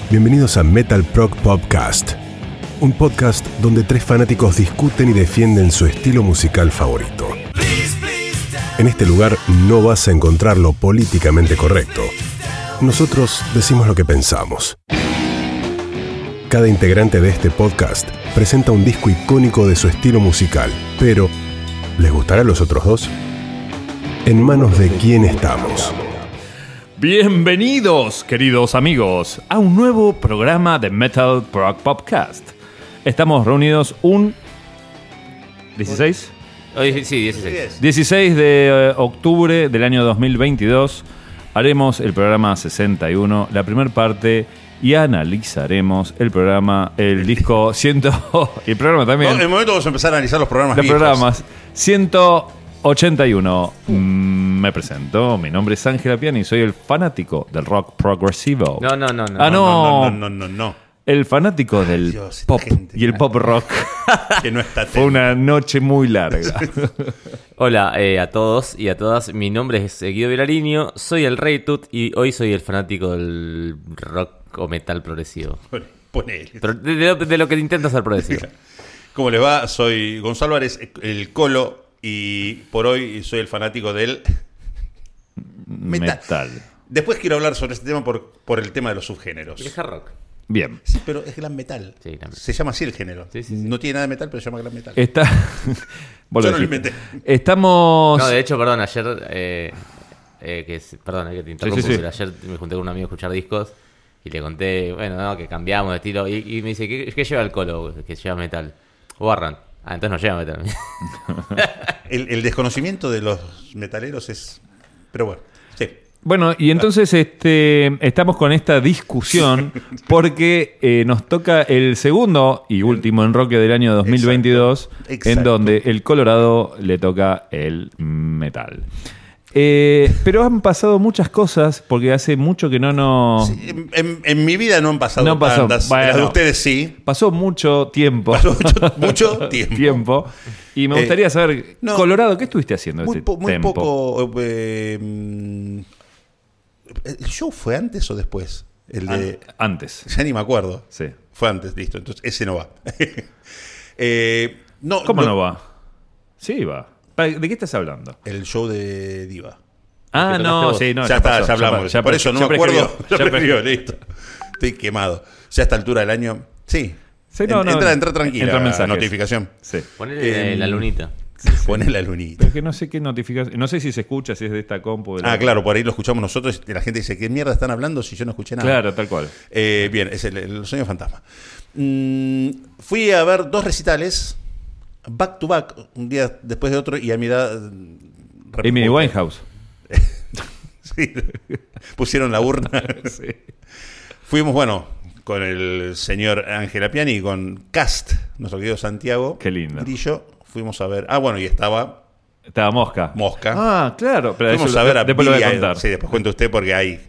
Bienvenidos a Metal Prog Podcast, un podcast donde tres fanáticos discuten y defienden su estilo musical favorito. En este lugar no vas a encontrar lo políticamente correcto. Nosotros decimos lo que pensamos. Cada integrante de este podcast presenta un disco icónico de su estilo musical, pero ¿les gustará a los otros dos? ¿En manos de quién estamos? Bienvenidos, queridos amigos, a un nuevo programa de Metal Prog Podcast. Estamos reunidos un... ¿16? Hoy, sí, 16. 16 de octubre del año 2022. Haremos el programa 61, la primera parte, y analizaremos el programa, el disco 100... el programa también. No, en el momento vamos a empezar a analizar los programas viejos. Programas 181. Me presento, mi nombre es Ángel Apiani y soy el fanático del rock progresivo. No. No. El fanático del Dios, pop gente, y el pop rock. Que no está Fue una noche muy larga. Hola a todos y a todas, mi nombre es Guido Vilariño, soy el Rey Tut y hoy soy el fanático del rock o metal progresivo. Ponele. Pero de lo que intenta ser progresivo. ¿Cómo les va? Soy Gonzalo Álvarez, el Colo, y por hoy soy el fanático del... Metal. Después quiero hablar sobre este tema por el tema de los subgéneros. Es hard rock. Bien. Sí, pero es glam metal. Sí, glam metal. Se llama así el género. Sí. No tiene nada de metal, pero se llama glam metal. Vos Yo lo no lo dijiste. inventé. Estamos... No, de hecho, perdón, ayer... perdón, que te interrumpo, Sí. pero ayer me junté con un amigo a escuchar discos y le conté, que cambiamos de estilo. Y me dice, ¿qué lleva el Colo? Que lleva metal. Warren. Entonces no lleva metal. El desconocimiento de los metaleros es... Pero bueno, sí. Bueno, y entonces estamos con esta discusión porque nos toca el segundo y último enroque del año 2022, Exacto. en donde el Colorado le toca el metal. Pero han pasado muchas cosas porque hace mucho que no nos... Sí, en mi vida no han pasado No pasó. tantas. Bueno. Las de ustedes sí. Pasó mucho tiempo. Pasó mucho tiempo. Y me gustaría saber, no, Colorado, ¿qué estuviste haciendo Muy este tiempo? poco. ¿El show fue antes o después? El de. Antes. Ya ni me acuerdo. Sí. Fue antes, listo. Entonces ese no va. ¿Cómo no va? Sí, va. ¿De qué estás hablando? El show de Diva. Ah, no, sí, no. ya está, pasó, ya hablamos. ya Por eso no me acuerdo. Ya prescribió. Listo. Estoy quemado. Ya a esta altura del año. Sí. Sí, no, entra tranquila. Entra mensajes. Notificación. Sí. Ponele la lunita. Poné la lunita. Pero es que no sé qué notificación. No sé si se escucha, si es de esta compu. De la... Claro, por ahí lo escuchamos nosotros y la gente dice, ¿qué mierda están hablando si yo no escuché nada? Claro, tal cual. Bien, es el sueño fantasma. Fui a ver 2 recitales, back to back, un día después de otro, y a mi edad... Amy Winehouse. Sí, pusieron la urna. Sí. Fuimos, con el señor Ángel Apiani y con Cast, nuestro querido Santiago. Qué lindo. Grillo. Fuimos a ver... y estaba Estaba Mosca. Mosca. Ah, claro. Pero Fuimos eso a ver a después lo voy a Billy contar. Sí, después cuenta usted porque hay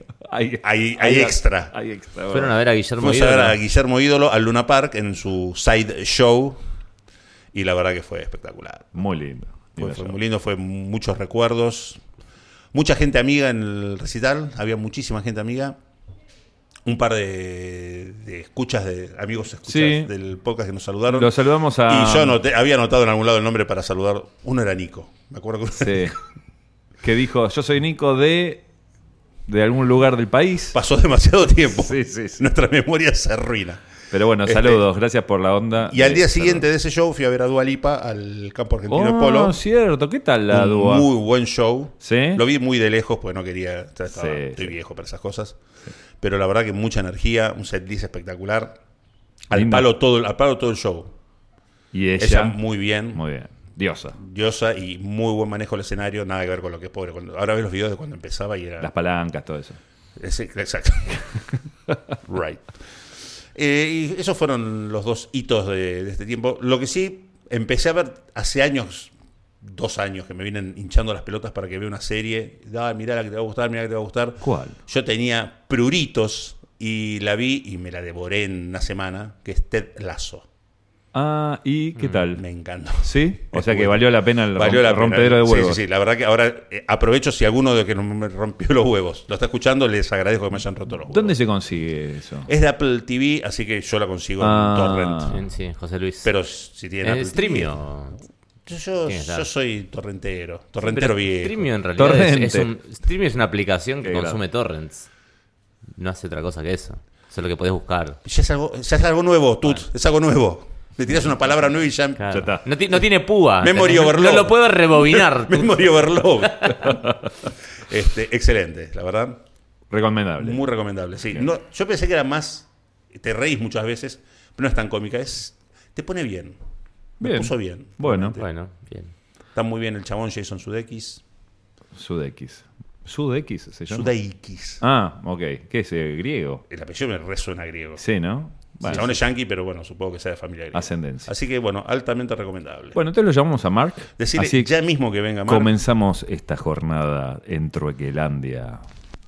extra. Hay extra. Fueron a ver a Guillermo Fuimos a ver a Ídolo. Guillermo Ídolo al Luna Park en su side show y la verdad que fue espectacular. Muy lindo. Fue muy lindo, fue muchos recuerdos, mucha gente amiga en el recital, había muchísima gente amiga, un par de escuchas, de amigos escuchas Sí. del podcast que nos saludaron. Lo saludamos a... Y yo había anotado en algún lado el nombre para saludar, uno era Nico, me acuerdo que Sí. Que dijo, yo soy Nico de algún lugar del país. pasó demasiado tiempo, Sí. nuestra memoria se arruina. Pero bueno, saludos, gracias por la onda. Y al día siguiente de ese show fui a ver a Dua Lipa al campo argentino de polo. Oh, cierto, ¿qué tal la Un Dua? muy buen show. ¿Sí? Lo vi muy de lejos porque no quería. Estoy Sí. viejo para esas cosas. Pero la verdad que mucha energía, un setlist espectacular. Al Lindo. palo todo el show. Y Ella ella, muy bien. muy bien, diosa. Diosa y muy buen manejo del escenario. Nada que ver con lo que es pobre. Ahora ves los videos de cuando empezaba y era. Las palancas, todo eso. Exacto. Right. Y esos fueron los 2 hitos de este tiempo. Lo que sí, empecé a ver hace años, 2 años, que me vienen hinchando las pelotas para que vea una serie. Mirá la que te va a gustar, mirá la que te va a gustar. ¿Cuál? Yo tenía Pruritos y la vi y me la devoré en una semana, que es Ted Lasso. Ah, ¿y qué tal? Me encantó. ¿Sí? O sea que Bueno, valió la pena el valió la pena. rompedero de huevos. Sí. La verdad que ahora aprovecho si alguno de que no me rompió los huevos lo está escuchando, les agradezco que me hayan roto los huevos. ¿Dónde se consigue eso? Es de Apple TV, así que yo la consigo en torrent. Sí, José Luis. Pero si tiene Apple Streamio. TV, ¿Quién está? yo soy torrentero Pero viejo. Streamio en realidad Torrente. Streamio es una aplicación que Qué consume torrents. No hace otra cosa que eso. Eso es lo que podés buscar. Ya es algo nuevo, Tut, es algo nuevo. Le tiras una palabra nueva y ya... Claro. Ya está. No tiene púa. Memory ¿entendés? overload. No lo puedo rebobinar. Memory overload. Excelente, la verdad. Recomendable. Muy recomendable, sí. No, yo pensé que era más... Te reís muchas veces, pero no es tan cómica. Te pone bien. Me Bien. puso bien. Bueno, Bueno, bien. Está muy bien el chabón Jason Sudeikis. Sudeikis. ¿Sudeikis se llama? Sudeikis. Ah, ok. ¿Qué es? ¿Griego? El apellido me resuena griego. Sí, ¿no? El chabón es yankee, pero bueno, supongo que sea de familia griega. Ascendencia. Así que bueno, altamente recomendable. Bueno, entonces lo llamamos a Mark. Decirle Así ya mismo que venga Mark. comenzamos esta jornada en Truequelandia.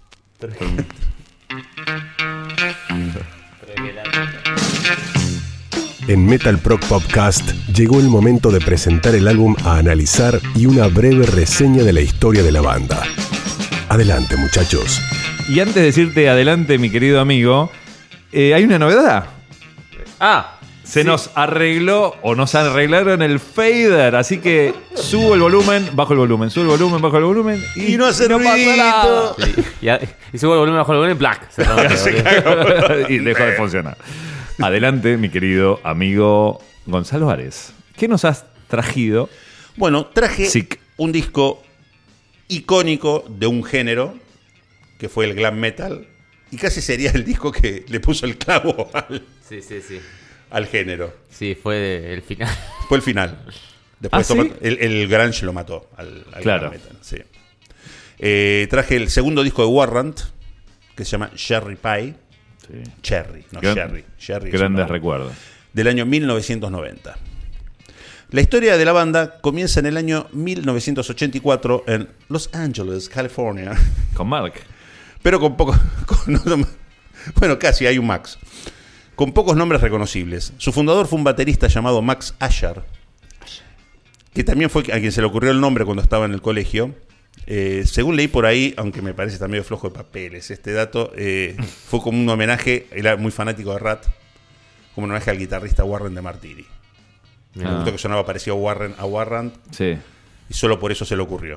En Metal Proc Podcast llegó el momento de presentar el álbum a analizar y una breve reseña de la historia de la banda. Adelante, muchachos. Y antes de decirte adelante, mi querido amigo, hay una novedad. Se nos arregló o nos arreglaron el fader, así que subo el volumen, bajo el volumen, subo el volumen, bajo el volumen Y no hace pasa nada. Sí. Y subo el volumen bajo el volumen, black. Se rompe. Y dejó de funcionar. Adelante, mi querido amigo Gonzalo Ares. ¿Qué nos has trajido? Bueno, traje Sick. un disco icónico de un género, que fue el glam metal, y casi sería el disco que le puso el clavo Sí. al género. Sí, fue el final. Fue el final. Después ¿Ah, sí? el grunge lo mató al Claro. glam metal. Sí. Traje el segundo disco de Warrant, que se llama Cherry Pie. Cherry, no Sherry. Cherry es Grandes un- recuerdos. del año 1990. La historia de la banda comienza en el año 1984 en Los Angeles, California, Con Mark. pero con pocos... bueno, casi hay un Max. Con pocos nombres reconocibles. Su fundador fue un baterista llamado Max Asher, que también fue a quien se le ocurrió el nombre cuando estaba en el colegio. Según leí por ahí, aunque me parece también flojo de papeles este dato, fue como un homenaje, era muy fanático de Rat, como un homenaje al guitarrista Warren de Martini. Me gustó que sonaba parecido a Warren Sí. y solo por eso se le ocurrió.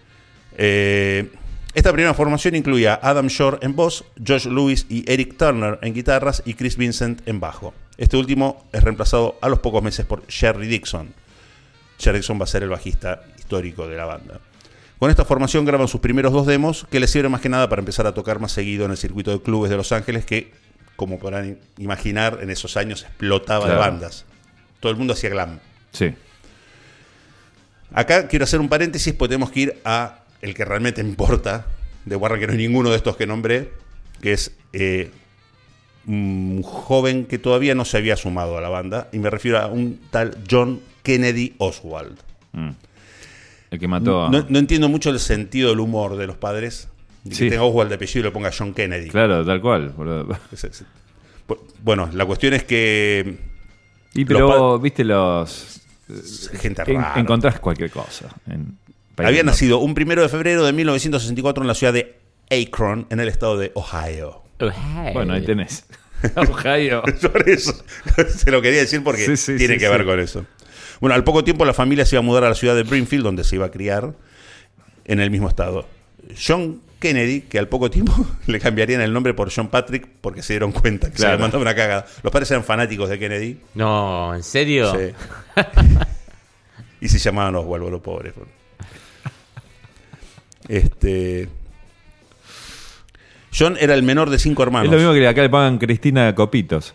Esta primera formación incluía a Adam Shore en voz, Josh Lewis y Eric Turner en guitarras y Chris Vincent en bajo. Este último es reemplazado a los pocos meses por Jerry Dixon. Jerry Dixon va a ser el bajista histórico de la banda. Con esta formación graban sus primeros 2 demos, que les sirven más que nada para empezar a tocar más seguido en el circuito de clubes de Los Ángeles, que, como podrán imaginar, en esos años explotaba Claro. de bandas. Todo el mundo hacía glam. Sí. Acá quiero hacer un paréntesis, porque tenemos que ir a el que realmente importa de Warren, que no es ninguno de estos que nombré, que es un joven que todavía no se había sumado a la banda, y me refiero a un tal John Kennedy Oswald. El que mató a... No entiendo mucho el sentido del humor de los padres, de que Sí. tenga Oswald de apellido y le ponga John Kennedy. Claro, tal cual. boludo. Bueno, la cuestión es que Y Los pero, viste, los... gente rara. Encontrás cualquier cosa. Había nacido un 1 de febrero de 1964 en la ciudad de Akron, en el estado de Ohio. Bueno, ahí tenés. Ohio. Por eso se lo quería decir porque Sí, tiene sí, que ver con eso. Bueno, al poco tiempo la familia se iba a mudar a la ciudad de Brimfield, donde se iba a criar en el mismo estado. John Kennedy, que al poco tiempo le cambiarían el nombre por John Patrick porque se dieron cuenta que se Claro. había mandado una cagada. Los padres eran fanáticos de Kennedy. No, ¿en serio? Sí. Y se llamaban Oswald, los pobres. John era el menor de 5 hermanos. Es lo mismo que acá le pagan Cristina Copitos.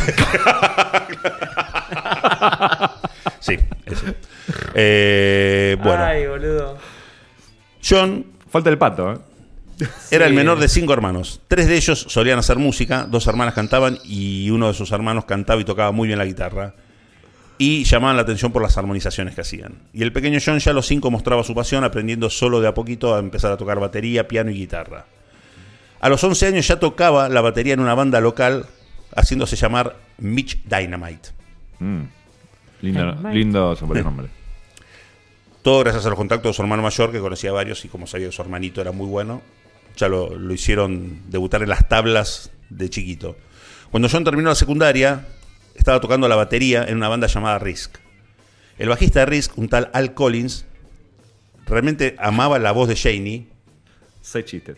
Sí, eso. Bueno, Ay, boludo. John Falta el pato, ¿eh? era el menor de 5 hermanos. 3 de ellos solían hacer música, 2 hermanas cantaban y uno de sus hermanos cantaba y tocaba muy bien la guitarra. Y llamaban la atención por las armonizaciones que hacían. Y el pequeño John ya a los 5 mostraba su pasión, aprendiendo solo de a poquito a empezar a tocar batería, piano y guitarra. A los 11 años ya tocaba la batería en una banda local, haciéndose llamar Mitch Dynamite. Lindo sobrenombre. Todo gracias a los contactos de su hermano mayor, que conocía a varios, y como sabía que su hermanito era muy bueno, ya lo hicieron debutar en las tablas de chiquito. Cuando John terminó la secundaria, estaba tocando la batería en una banda llamada Risk. El bajista de Risk, un tal Al Collins, realmente amaba la voz de Janie. 6 chistes.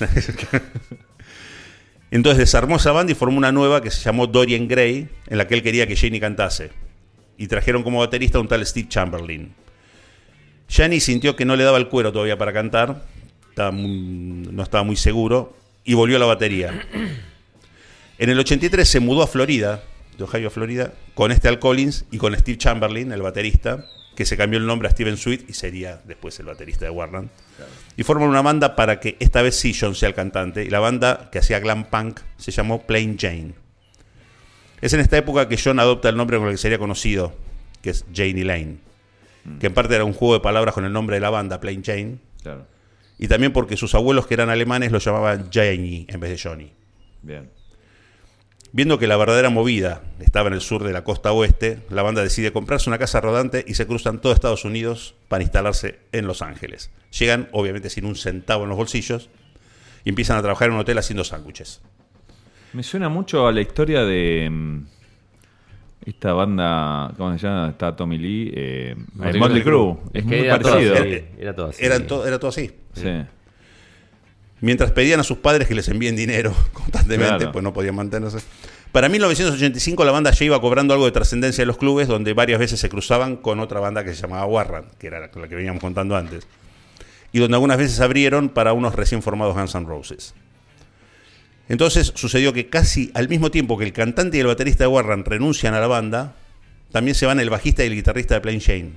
Entonces desarmó esa banda y formó una nueva que se llamó Dorian Gray, en la que él quería que Janie cantase. Y trajeron como baterista a un tal Steve Chamberlain. Janie sintió que no le daba el cuero todavía para cantar, no estaba muy seguro, y volvió a la batería. En el 83 se mudó a Florida, de Ohio a Florida, con Al Collins y con Steve Chamberlain, el baterista, que se cambió el nombre a Steven Sweet y sería después el baterista de Warrant. Claro. Y forman una banda para que esta vez sí John sea el cantante, y la banda que hacía glam punk se llamó Plain Jane. Es en esta época que John adopta el nombre con el que sería conocido, que es Janie Lane, que en parte era un juego de palabras con el nombre de la banda, Plain Jane, claro. Y también porque sus abuelos, que eran alemanes, lo llamaban Janie en vez de Johnny. Bien. Viendo que la verdadera movida estaba en el sur de la costa oeste, la banda decide comprarse una casa rodante y se cruzan todo Estados Unidos para instalarse en Los Ángeles. Llegan, obviamente, sin un centavo en los bolsillos y empiezan a trabajar en un hotel haciendo sándwiches. Me suena mucho a la historia de esta banda, ¿cómo se llama? Está Tommy Lee, Motley Crue. Es que muy parecido. Era todo así. Era todo así. Sí. Mientras pedían a sus padres que les envíen dinero constantemente, claro, pues no podían mantenerse. Para 1985 la banda ya iba cobrando algo de trascendencia en los clubes, donde varias veces se cruzaban con otra banda que se llamaba Warrant, que era la que veníamos contando antes, y donde algunas veces abrieron para unos recién formados Guns N' Roses. Entonces sucedió que casi al mismo tiempo que el cantante y el baterista de Warrant renuncian a la banda, también se van el bajista y el guitarrista de Plain Jane.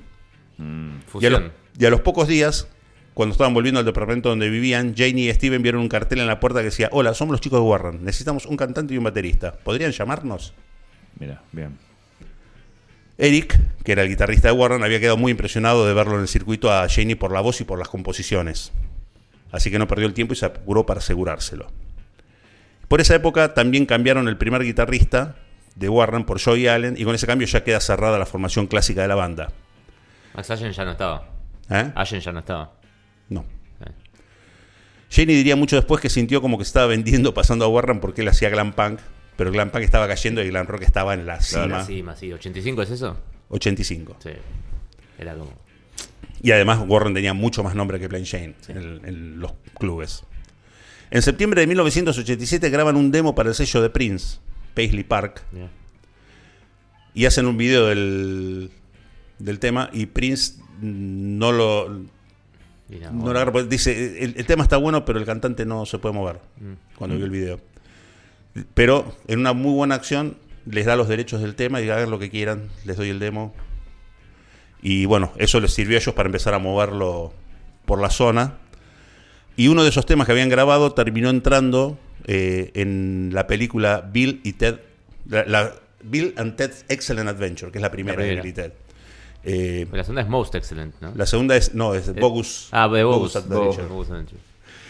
Y a los pocos días, cuando estaban volviendo al departamento donde vivían, Janie y Steven vieron un cartel en la puerta que decía: hola, somos los chicos de Warrant, necesitamos un cantante y un baterista, ¿podrían llamarnos? Mira, bien. Eric, que era el guitarrista de Warrant, había quedado muy impresionado de verlo en el circuito a Janie por la voz y por las composiciones. Así que no perdió el tiempo y se apuró para asegurárselo. Por esa época también cambiaron el primer guitarrista de Warrant por Joey Allen, y con ese cambio ya queda cerrada la formación clásica de la banda. Max Allen ya no estaba. Allen ya no estaba. No. Janie diría mucho después que sintió como que se estaba vendiendo pasando a Warrant porque él hacía glam punk, pero el glam punk estaba cayendo y el glam rock estaba en la cima. La cima, sí. ¿85 es eso? 85. Sí. Era como... Y además Warrant tenía mucho más nombre que Plain Jane, sí, en los clubes. En septiembre de 1987 graban un demo para el sello de Prince, Paisley Park, yeah, y hacen un video del tema, y Prince no lo agarra, porque dice, el tema está bueno, pero el cantante no se puede mover cuando vio el video. Pero en una muy buena acción les da los derechos del tema y hagan lo que quieran, les doy el demo. Y bueno, eso les sirvió a ellos para empezar a moverlo por la zona. Y uno de esos temas que habían grabado terminó entrando en la película Bill y Ted, Bill and Ted's Excellent Adventure, que es la primera de Bill y Ted. La segunda es Most Excellent, ¿no? La segunda es Bogus. Bogus Adventure. Bogus Adventure.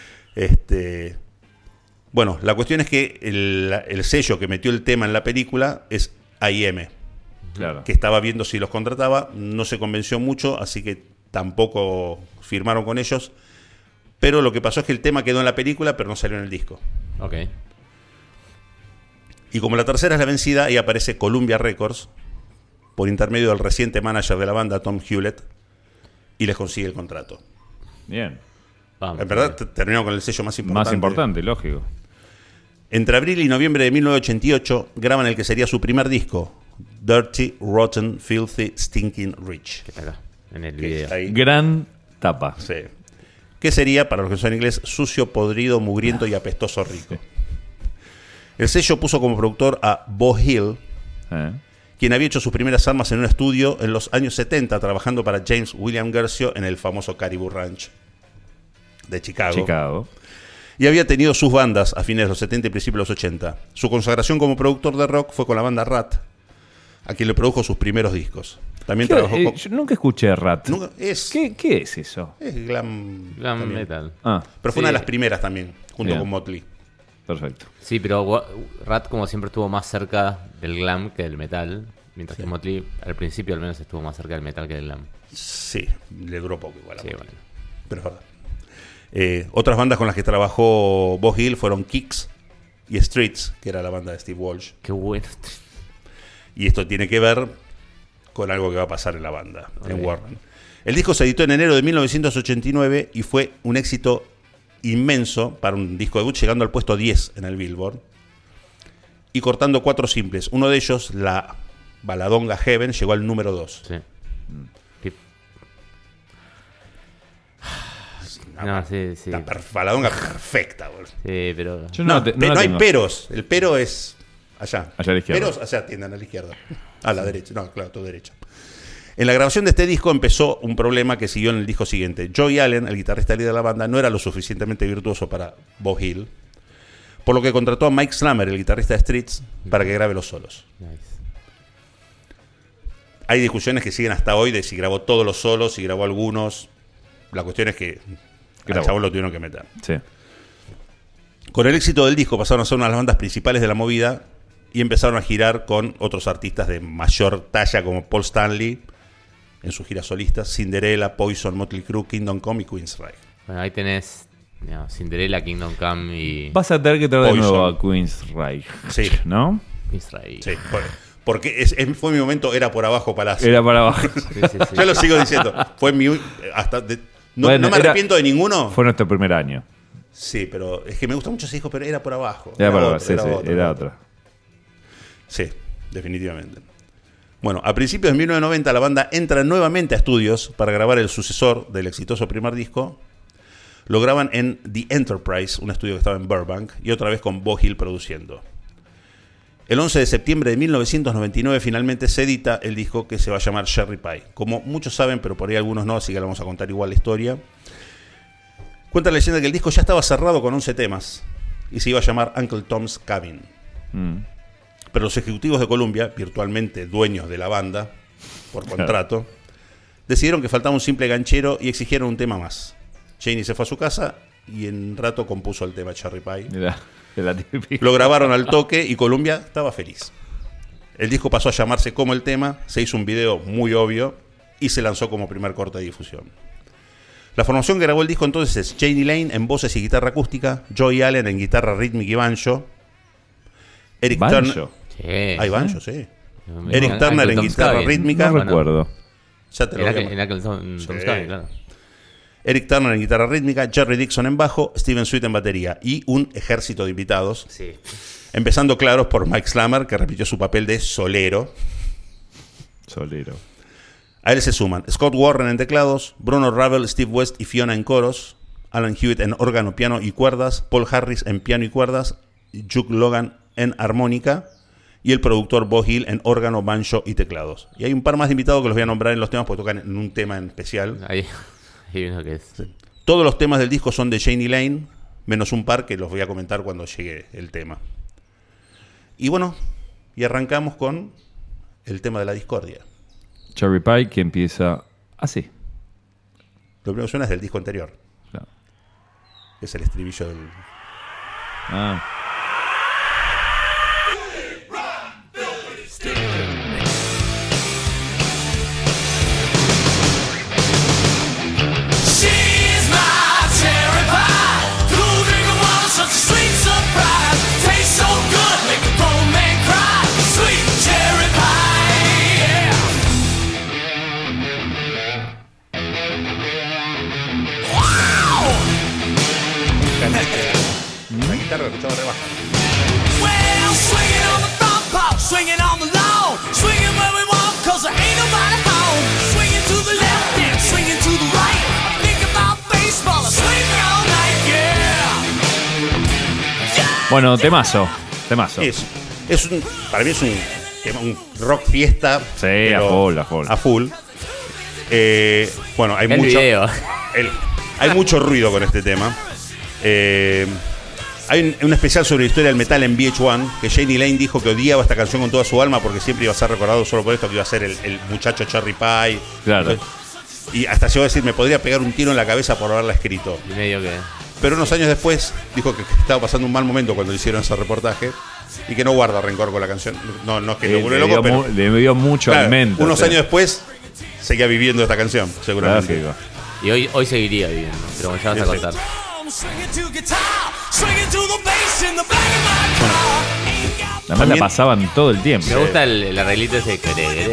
Bueno, la cuestión es que el sello que metió el tema en la película es A&M, claro, que estaba viendo si los contrataba, no se convenció mucho, así que tampoco firmaron con ellos. Pero lo que pasó es que el tema quedó en la película, pero no salió en el disco. Ok. Y como la tercera es la vencida, ahí aparece Columbia Records, por intermedio del reciente manager de la banda, Tom Hewlett, y les consigue el contrato. Bien. Vamos, en verdad, terminó con el sello más importante. Más importante, lógico. Entre abril y noviembre de 1988 graban el que sería su primer disco, Dirty, Rotten, Filthy, Stinking Rich. Que está acá, en el video. Gran tapa. Sí. Que sería, para los que son en inglés, sucio, podrido, mugriento y apestoso rico. El sello puso como productor a Bo Hill, quien había hecho sus primeras armas en un estudio en los años 70 trabajando para James William Guercio en el famoso Caribou Ranch de Chicago. Y había tenido sus bandas a fines de los 70 y principios de los 80. Su consagración como productor de rock fue con la banda Rat, a quien le produjo sus primeros discos. También trabajó con... Yo nunca escuché Rat. ¿Qué es eso? Es glam metal. Pero fue una de las primeras también, junto con Motley. Perfecto. Sí, pero Rat como siempre estuvo más cerca del glam que del metal. Mientras que Motley al principio al menos estuvo más cerca del metal que del glam. Sí, le duró poco igual. Sí, bueno. Pero es verdad. Otras bandas con las que trabajó Bob Hill fueron Kicks y Streets, que era la banda de Steve Walsh. Qué bueno. Y esto tiene que ver con algo que va a pasar en la banda, en Warren. El disco se editó en enero de 1989 y fue un éxito inmenso para un disco debut, llegando al puesto 10 en el Billboard y cortando 4 simples. Uno de ellos, la baladonga Heaven, llegó al número 2. Sí. No, sí. La baladonga perfecta, boludo. Sí, pero... No hay peros. El pero es allá. Allá a la izquierda. Peros allá tiendan a la izquierda. A la derecha. No, claro, todo derecha. En la grabación de este disco empezó un problema que siguió en el disco siguiente. Joey Allen, el guitarrista líder de la banda, no era lo suficientemente virtuoso para Bob Hill, por lo que contrató a Mike Slammer, el guitarrista de Streets, para que grabe los solos. Nice. Hay discusiones que siguen hasta hoy de si grabó todos los solos, si grabó algunos. La cuestión es que al chabón lo tuvieron que meter. Sí. Con el éxito del disco pasaron a ser una de las bandas principales de la movida y empezaron a girar con otros artistas de mayor talla como Paul Stanley en sus giras solistas, Cinderella, Poison, Motley Crue, Kingdom Come y Queensryche. Bueno, ahí tenés Cinderella, Kingdom Come y... Vas a tener que traer de Poison. nuevo a Queensryche. Sí. ¿No? Queensryche. Sí, porque fue mi momento, era por abajo Palacio. Era para abajo. Sí. Yo lo sigo diciendo. Fue mi... no Bueno, me arrepiento de ninguno. Fue nuestro primer año. Sí, pero es que me gusta mucho ese disco, pero era por abajo. Era para otro, abajo, otro. era otra. Sí, definitivamente. Bueno, a principios de 1990 la banda entra nuevamente a estudios para grabar el sucesor del exitoso primer disco. Lo graban en The Enterprise, un estudio que estaba en Burbank, y otra vez con Bob Hill produciendo. El 11 de septiembre de 1999 finalmente se edita el disco que se va a llamar Cherry Pie. Como muchos saben, pero por ahí algunos no, así que le vamos a contar igual la historia. Cuenta la leyenda que el disco ya estaba cerrado con 11 temas y se iba a llamar Uncle Tom's Cabin. Pero los ejecutivos de Columbia, virtualmente dueños de la banda, por contrato, decidieron que faltaba un simple ganchero y exigieron un tema más. Chaney se fue a su casa y en rato compuso el tema Cherry Pie. Era típica. Lo grabaron al toque y Columbia estaba feliz. El disco pasó a llamarse como el tema, se hizo un video muy obvio y se lanzó como primer corte de difusión. La formación que grabó el disco entonces es Jani Lane en voces y guitarra acústica, Joey Allen en guitarra rítmica y banjo, Eric Turner... Sí. Hay banjo, sí. No, Eric Turner en Tom's guitarra Cabin. rítmica. No recuerdo. Ya te lo voy a- En Uncle Tom's Cabin, claro. Eric Turner en guitarra rítmica, Jerry Dixon en bajo, Steven Sweet en batería y un ejército de invitados. Sí. Empezando, claros, por Mike Slammer, que repitió su papel de solero. Solero. A él se suman Scott Warren en teclados, Bruno Ravel, Steve West y Fiona en coros, Alan Hewitt en órgano, piano y cuerdas, Paul Harris en piano y cuerdas, Duke Logan en armónica y el productor Bob Hill en órgano, banjo y teclados. Y hay un par más de invitados que los voy a nombrar en los temas porque tocan en un tema en especial. Ahí uno que es. Todos los temas del disco son de Jani Lane, menos un par que los voy a comentar cuando llegue el tema. Y bueno, y arrancamos con el tema de la discordia. Cherry Pie, que empieza así. Lo primero que suena es del disco anterior, Claro. que es el estribillo del... Ah. She's my cherry pie. Cool drink of water, such a sweet surprise. Tastes so good, make a grown man cry. Sweet cherry pie, yeah. Wow. La guitarra la escuchaba re baja. Well, swinging on the front porch, swinging on the lawn, swinging where we want, 'cause there ain't nobody home. Swinging to the left and swinging to the right. I think about baseball, I swing all night, yeah. Bueno, temazo. Temazo. Para mí es un rock fiesta. Sí, pero a full. A full. Bueno, hay El mucho. video. Hay mucho ruido con este tema. Hay un especial sobre la historia del metal en VH1 que Jani Lane dijo que odiaba esta canción con toda su alma porque siempre iba a ser recordado solo por esto, que iba a ser el muchacho Cherry Pie. Claro. Y hasta llegó a decir, me podría pegar un tiro en la cabeza por haberla escrito. Y medio que. Pero unos años después dijo que estaba pasando un mal momento cuando le hicieron ese reportaje y que no guarda rencor con la canción. No es que lo vuelve loco, pero le dio mucho claro, alimento. unos años después seguía viviendo esta canción, seguramente. Lógico. Y hoy seguiría viviendo, pero bueno, ya vas a contar. Además la pasaban todo el tiempo. Me gusta el arreglito ese. Es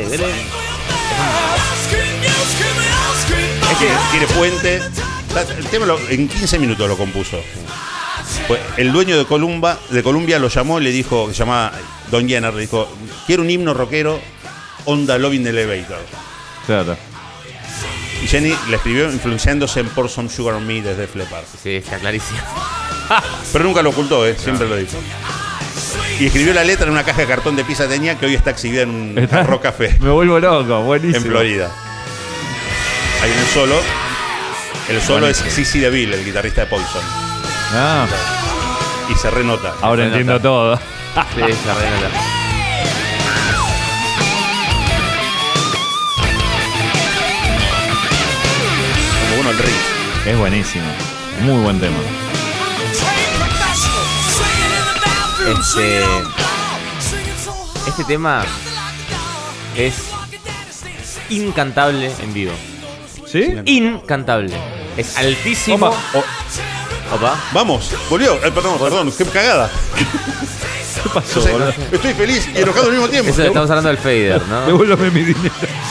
que tiene puente. El tema en 15 minutos lo compuso. Pues el dueño de Columbia lo llamó y le dijo, que se llamaba Don Jenner, le dijo, quiero un himno rockero, onda Loving Elevator. Claro. Y Jenny le escribió influenciándose en Pour Some Sugar on Me desde Def Leppard. Sí, está clarísimo. Pero nunca lo ocultó, siempre lo dijo. Y escribió la letra en una caja de cartón de pizza tenía que hoy está exhibida en un Rock Café Me vuelvo loco, buenísimo. en Florida. Ahí en el solo. El solo es CeCe DeVille, el guitarrista de Poison. Ah, Y se renota. ahora Se entiendo nota. todo. Sí, se arregla. Como bueno el riff. Es buenísimo. Muy buen tema. Este tema es incantable en vivo. ¿Sí? Incantable. Es altísimo. Opa. Opa. Vamos, volvió. Perdón, qué cagada. ¿Qué pasó, O sea, boludo? estoy feliz y enojado al mismo tiempo. Eso estamos hablando del fader, ¿no? Devuélveme mi dinero.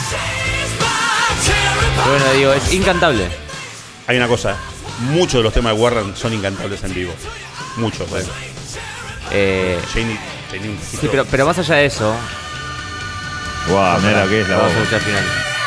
Pero bueno, digo, es incantable. Hay una cosa, muchos de los temas de Warren son incantables en vivo. Muchos, bueno. Janie Sí, pero más allá de eso, Guau, mira lo que es la vamos a voz. escuchar al final.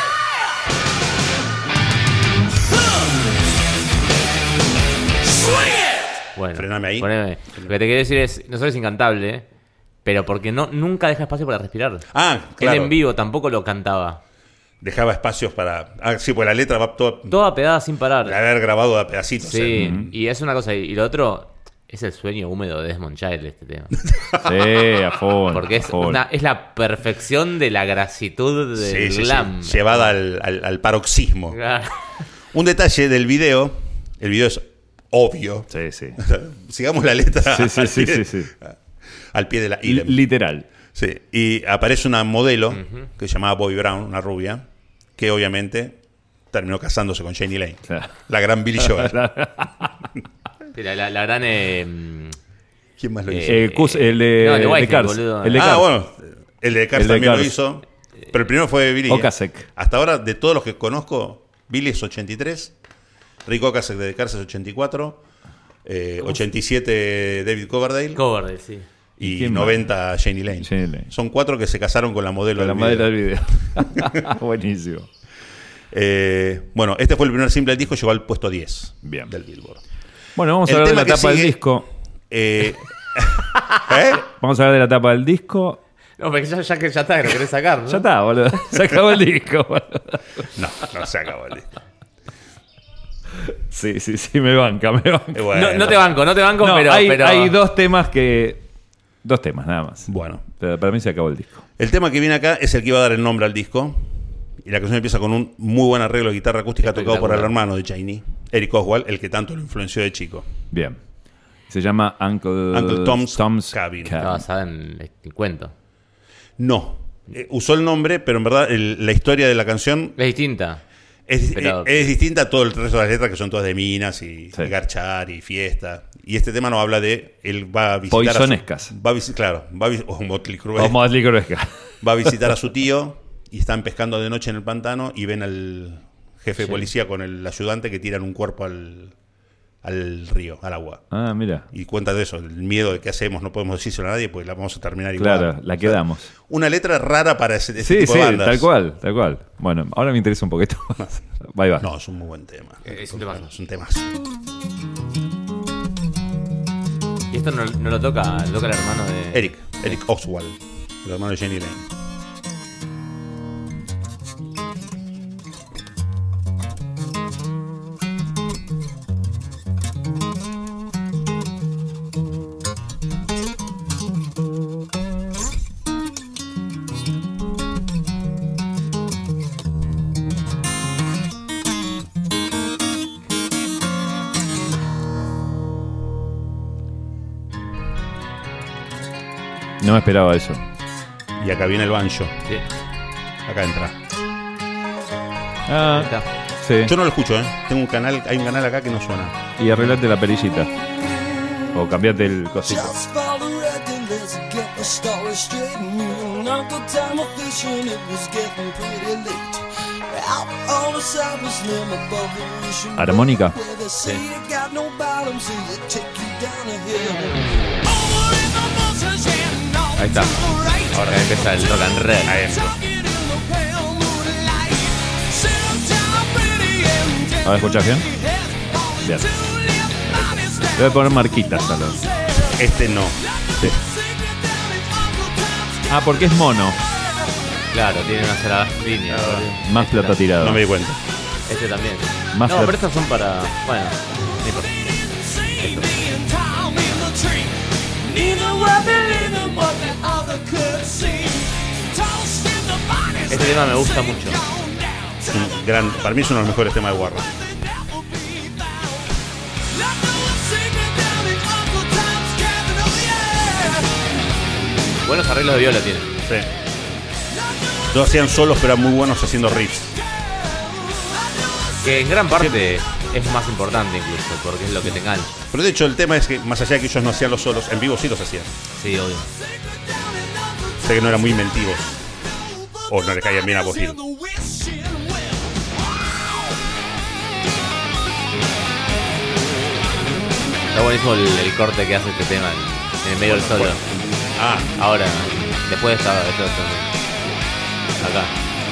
Bueno, Frename ahí. poneme. Lo que te quiero decir es, no solo es incantable, pero porque nunca deja espacio para respirar. Ah, claro. Él en vivo tampoco lo cantaba. Dejaba espacios para... Ah, sí, pues la letra va toda... Toda pedada sin parar. De haber grabado a pedacitos. Sí, y es una cosa. Y lo otro es el sueño húmedo de Desmond Child, este tema. Sí, a full. Porque a full. es la perfección de la grasitud del glam. Sí. Llevada al paroxismo. Claro. Un detalle del video. El video es obvio. Sí, sí. Sigamos la letra Sí, sí, al, sí, pie, sí, sí. al pie de la Ilem. Literal. Sí, y aparece una modelo que se llamaba Bobby Brown, una rubia, que obviamente terminó casándose con Janie Lane, Claro. la gran Billy Joel. Sí, la gran. ¿Quién más lo hizo? El de, No, el de Whitehall, Cars. boludo. El de Cars. Bueno, el de Cars El de también Cars. lo hizo, pero el primero fue Billy. Ocasek. Hasta ahora, de todos los que conozco, Billy es 83, Rick Ocasek de Cars es 84, 87 David Coverdale Coverdale, sí. ¿Y y quién más? 90 Janie Lane. Janie Lane. Son 4 que se casaron con la modelo Con la del madera video. del video. Buenísimo. Bueno, este fue el primer simple del disco, llegó al puesto 10 Bien. del Billboard. Bueno, vamos a El hablar de tema la que tapa del sigue- disco. ¿Eh? Vamos a hablar de la tapa del disco. No, pero ya está, que lo querés sacar, ¿no? Ya está, boludo. Se acabó el disco, boludo. No se acabó el disco. Sí, me banca. Bueno, No te banco, No, pero. hay dos temas nada más. Bueno, Pero para mí se acabó el disco. el tema que viene acá es el que iba a dar el nombre al disco. Y la canción empieza con un muy buen arreglo de guitarra acústica tocado por el hermano de Janie, Eric Oswald, el que tanto lo influenció de chico. Bien. Se llama Uncle Tom's Cabin. Está basada en el cuento. No, usó el nombre, pero en verdad la historia de la canción Es distinta. es Pero- distinta a todo el resto de las letras, que son todas de minas y Sí. garchar y fiesta. Y este tema no habla de... Él va a visitar Poisonescas. o un Motley Crue. O Motley Crue. Va a visitar a su tío y están pescando de noche en el pantano y ven al jefe de policía con el ayudante que tiran un cuerpo al río, al agua. Ah, mira. Y cuenta de eso, el miedo de qué hacemos, no podemos decírselo a nadie, pues la vamos a terminar igual. Claro, la quedamos. Una letra rara para ese Sí, tipo sí, de bandas. tal cual. Bueno, ahora me interesa un poquito más. Ahí va. No, es un muy buen tema. Es un temazo. Es un tema. Y esto no lo toca el hermano de. Eric Oswald, el hermano de Jenny Lane. No me esperaba eso. Y acá viene el banjo. Sí. Acá entra. Ah, Ahí está. sí. Yo no lo escucho, ¿eh? Tengo un canal, hay un canal acá que no suena. Y arreglate la perillita. O cambiate el cosito. Just follow the record, let's get the story straight. Me and Uncle Tom were fishing, it was getting pretty late. Out on the surface, slim above the ocean. Armónica. Where the sea got no bottom, so you take you down a hill. Over in the mountains and on Ahí está. to the right. Ahora empieza el rock and roll. Ahí entra. Talking in the pale moonlight. Sit down pretty and ¿Ahora escuchas bien? Bien. Le voy a poner marquitas a los. Este no. Sí. Ah, porque es mono. Claro, tiene una sola línea. Más plata tirada. No me di cuenta. Este también. Más no, flat- pero estas son para. Bueno, ni por. Este tema me gusta mucho. Es un gran, para mí es uno de los mejores temas de Warren. Buenos arreglos de viola tiene. Sí. No hacían solos, pero eran muy buenos haciendo riffs. Que en gran parte es más importante incluso, porque es lo que te engancha. Pero de hecho el tema es que más allá de que ellos no hacían los solos, en vivo sí los hacían. Sí, obvio. Sé que no eran muy inventivos. O no le caían bien a Bob Hill. Está buenísimo el corte que hace este tema en el medio del solo. Ah, Ahora, después de esto. Acá.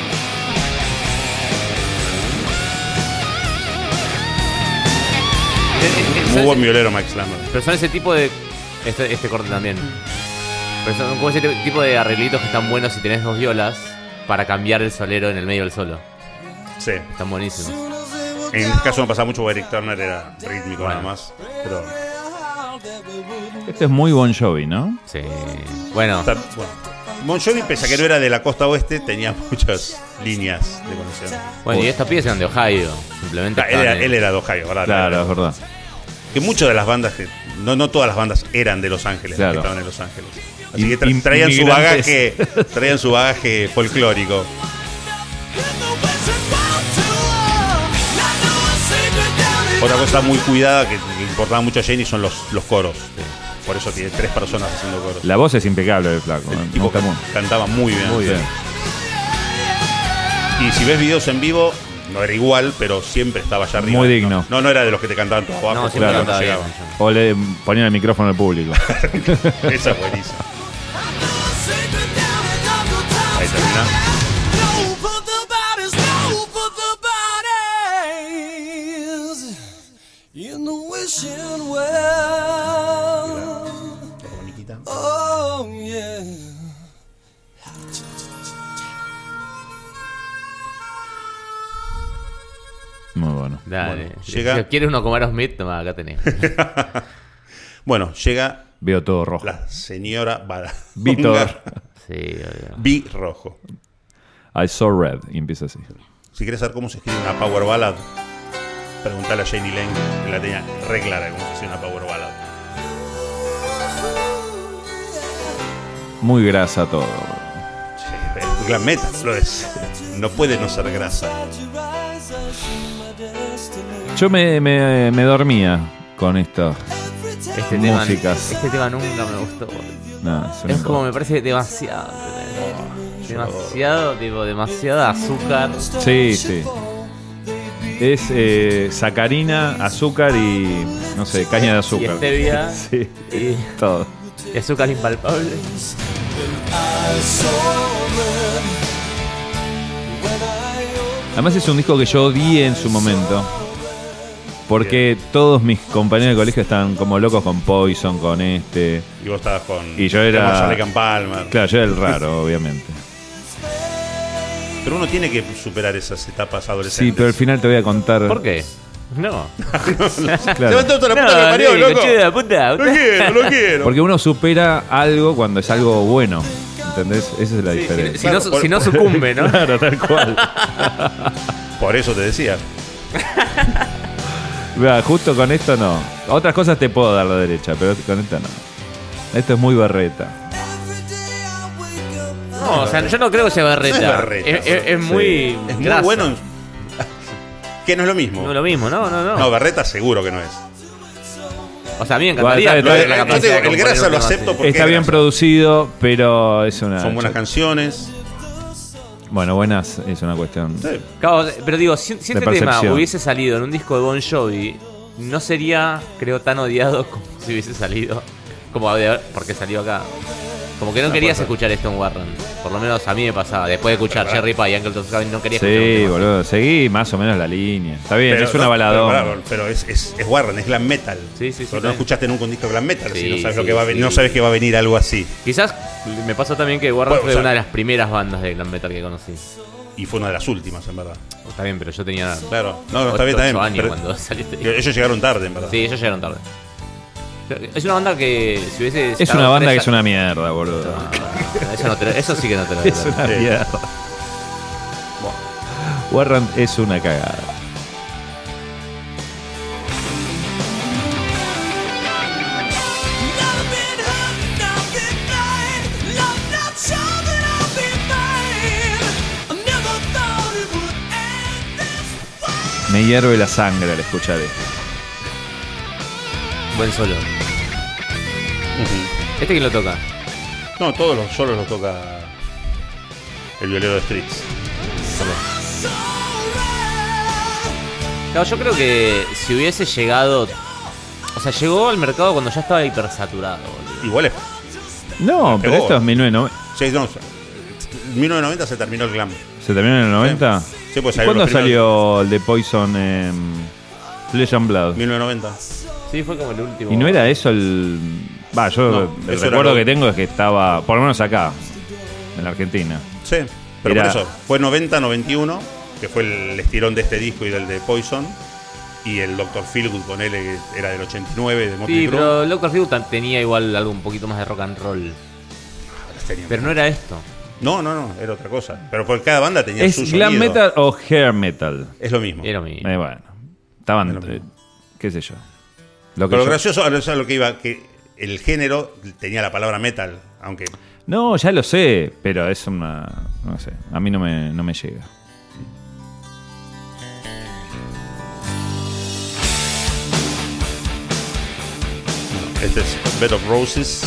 muy buen violero Mike Slammer. Pero son ese tipo de. Este corte también. Pero son como ese tipo de arreglitos que están buenos si tenés dos violas para cambiar el solero en el medio del solo. Sí. Están buenísimos. En este caso no pasaba mucho porque Eric Turner era rítmico Bueno. nada más. Pero Este es muy Bon Jovi, ¿no? Sí. Bueno, bueno. Bon Jovi, pese a que no era de la costa oeste, tenía muchas líneas de conexión. bueno, y estos pies eran de Ohio. Simplemente. Él era de Ohio, ¿verdad? Claro, es verdad. Que muchas de las bandas, no todas las bandas eran de Los Ángeles, Claro. que estaban en Los Ángeles. Así In- que traían su inmigrantes. bagaje, traían su bagaje folclórico. Otra cosa muy cuidada que importaba mucho a Janie son los coros. Por eso tiene 3 personas haciendo coros. La voz es impecable del flaco. El Me tipo gusta mucho. cantaba muy bien. Muy bien. Y si ves videos en vivo, no era igual, pero siempre estaba allá arriba. Muy digno. No era de los que te cantaban todos abajo. No, siempre porque cantaba bien. llegaban. O le ponían el micrófono al público. Esa es buenísima. Ahí termina. In the wishing well. La comiquita. Oh, yeah. Muy bueno. Dale. Bueno, llega- Si quieres uno como Aerosmith, toma, acá tenés. Bueno, llega Veo todo rojo. la señora Víctor. Sí, obvio. B rojo. I saw red. Y empieza así. Si quieres saber cómo se escribe una power ballad, preguntale a Janie Lane, que la tenía re clara cómo se escribe una power ballad. Muy grasa todo. Sí, es glam metal, no puede no ser grasa. Yo me dormía con esto. Este tema, Músicas. este tema nunca me gustó. No, es un Es como impo- me parece demasiado. Demasiado, tipo, demasiada azúcar. Sí, sí. Es sacarina, azúcar y, no sé, caña de azúcar. Y stevia. Sí, Y, todo. y azúcar impalpable. Además es un disco que yo odié en su momento. Porque todos mis compañeros de colegio estaban como locos con Poison, con este. Y vos estabas con Y yo era- Charlie Palmer. Claro, yo era el raro, obviamente. Pero uno tiene que superar esas etapas adolescentes. Sí, pero al final te voy a contar. ¿Por qué? No. Claro. Levantó toda la puta que me parió, sí, loco. coche de la puta. Lo quiero. Porque uno supera algo cuando es algo bueno. ¿Entendés? Esa es la diferencia. Si no, Claro, si no sucumbe, ¿no? Claro, tal cual. Por eso te decía. Vea, justo con esto no. Otras cosas te puedo dar la derecha, pero con esta no. Esto es muy berreta. No, o sea, yo no creo que sea Berreta. No es Berreta, es muy. Es muy grasa. bueno. Que no es lo mismo. No es lo mismo, no. No, Berreta seguro que no es. O sea, a mí me encantaría. Igual, tener la yo capacidad te digo, de el componer grasa un lo tema acepto así. porque Está es bien grasa. producido, pero es una. Son buenas canciones. Bueno, buenas es una cuestión. Sí. Claro, pero digo, si este De tema percepción. hubiese salido en un disco de Bon Jovi, no sería, creo, tan odiado como si hubiese salido. Como porque salió acá. Como que no querías puede ser. escuchar esto en Warren. Por lo menos a mí me pasaba. Después de escuchar Cherry Pie y Uncle Tom's Cabin, no quería escuchar un Sí, tema así. boludo. Seguí más o menos la línea. Está bien, Pero es una no, baladón. Pero es Warren, es glam metal. Sí, sí, Pero sí, no sí. escuchaste nunca un disco de glam metal, Sí, si no sabes sí, lo que va a venir, sí. no sabes que va a venir algo así. Quizás me pasó también que Warren Bueno, fue o sea- una de las primeras bandas de glam metal que conocí. Y fue una de las últimas, en verdad. Está bien, pero yo tenía Claro. No, está bien, está 8 bien. años pero cuando salió este disco. ellos llegaron tarde, en verdad. Sí, ellos llegaron tarde. Es una banda que si hubiese Es estado una banda que tres es una mierda, boludo. eso sí que no te lo Es una Sí. mierda. Warren es una cagada. Never been hurt, not been blind. Love not sure that I'll be mine. I never thought it would end this way. Me hierve la sangre al escuchar esto. Buen solo. ¿Este quién lo toca? No, todos los solos los toca el violero de Streets. So rare. Claro, yo creo que si hubiese llegado. O sea, llegó al mercado cuando ya estaba hipersaturado, boludo. Igual es. No, pero Pegó. esto es 1990. Sí, no, 1990 se terminó el glam. ¿Se terminó en el 90? Sí, pues ¿Y salió cuándo los primeros- salió el de Poison Flesh and Blood? 1990. Sí, fue como el último. ¿Y no era eso el...? Va, yo No, el eso era recuerdo lo- que tengo es que estaba, por lo menos acá, en la Argentina. Sí, pero Era- por eso. Fue 90-91, que fue el estirón de este disco y del de Poison. Y el Dr. Feelgood con él que era del 89, de Motley Sí, Crue. pero Dr. Feelgood tenía igual algo un poquito más de rock and roll. Pero no era esto. No, era otra cosa. Pero por cada banda tenía ¿Es su glam sonido. metal o hair metal? Es lo mismo. Era mi. Bueno, estaban, Es lo mismo. qué sé yo. Lo que Pero lo yo- gracioso, a lo que iba, que el género tenía la palabra metal, aunque No, ya lo sé, pero es una... No sé, a mí no me llega. este es Bed of Roses.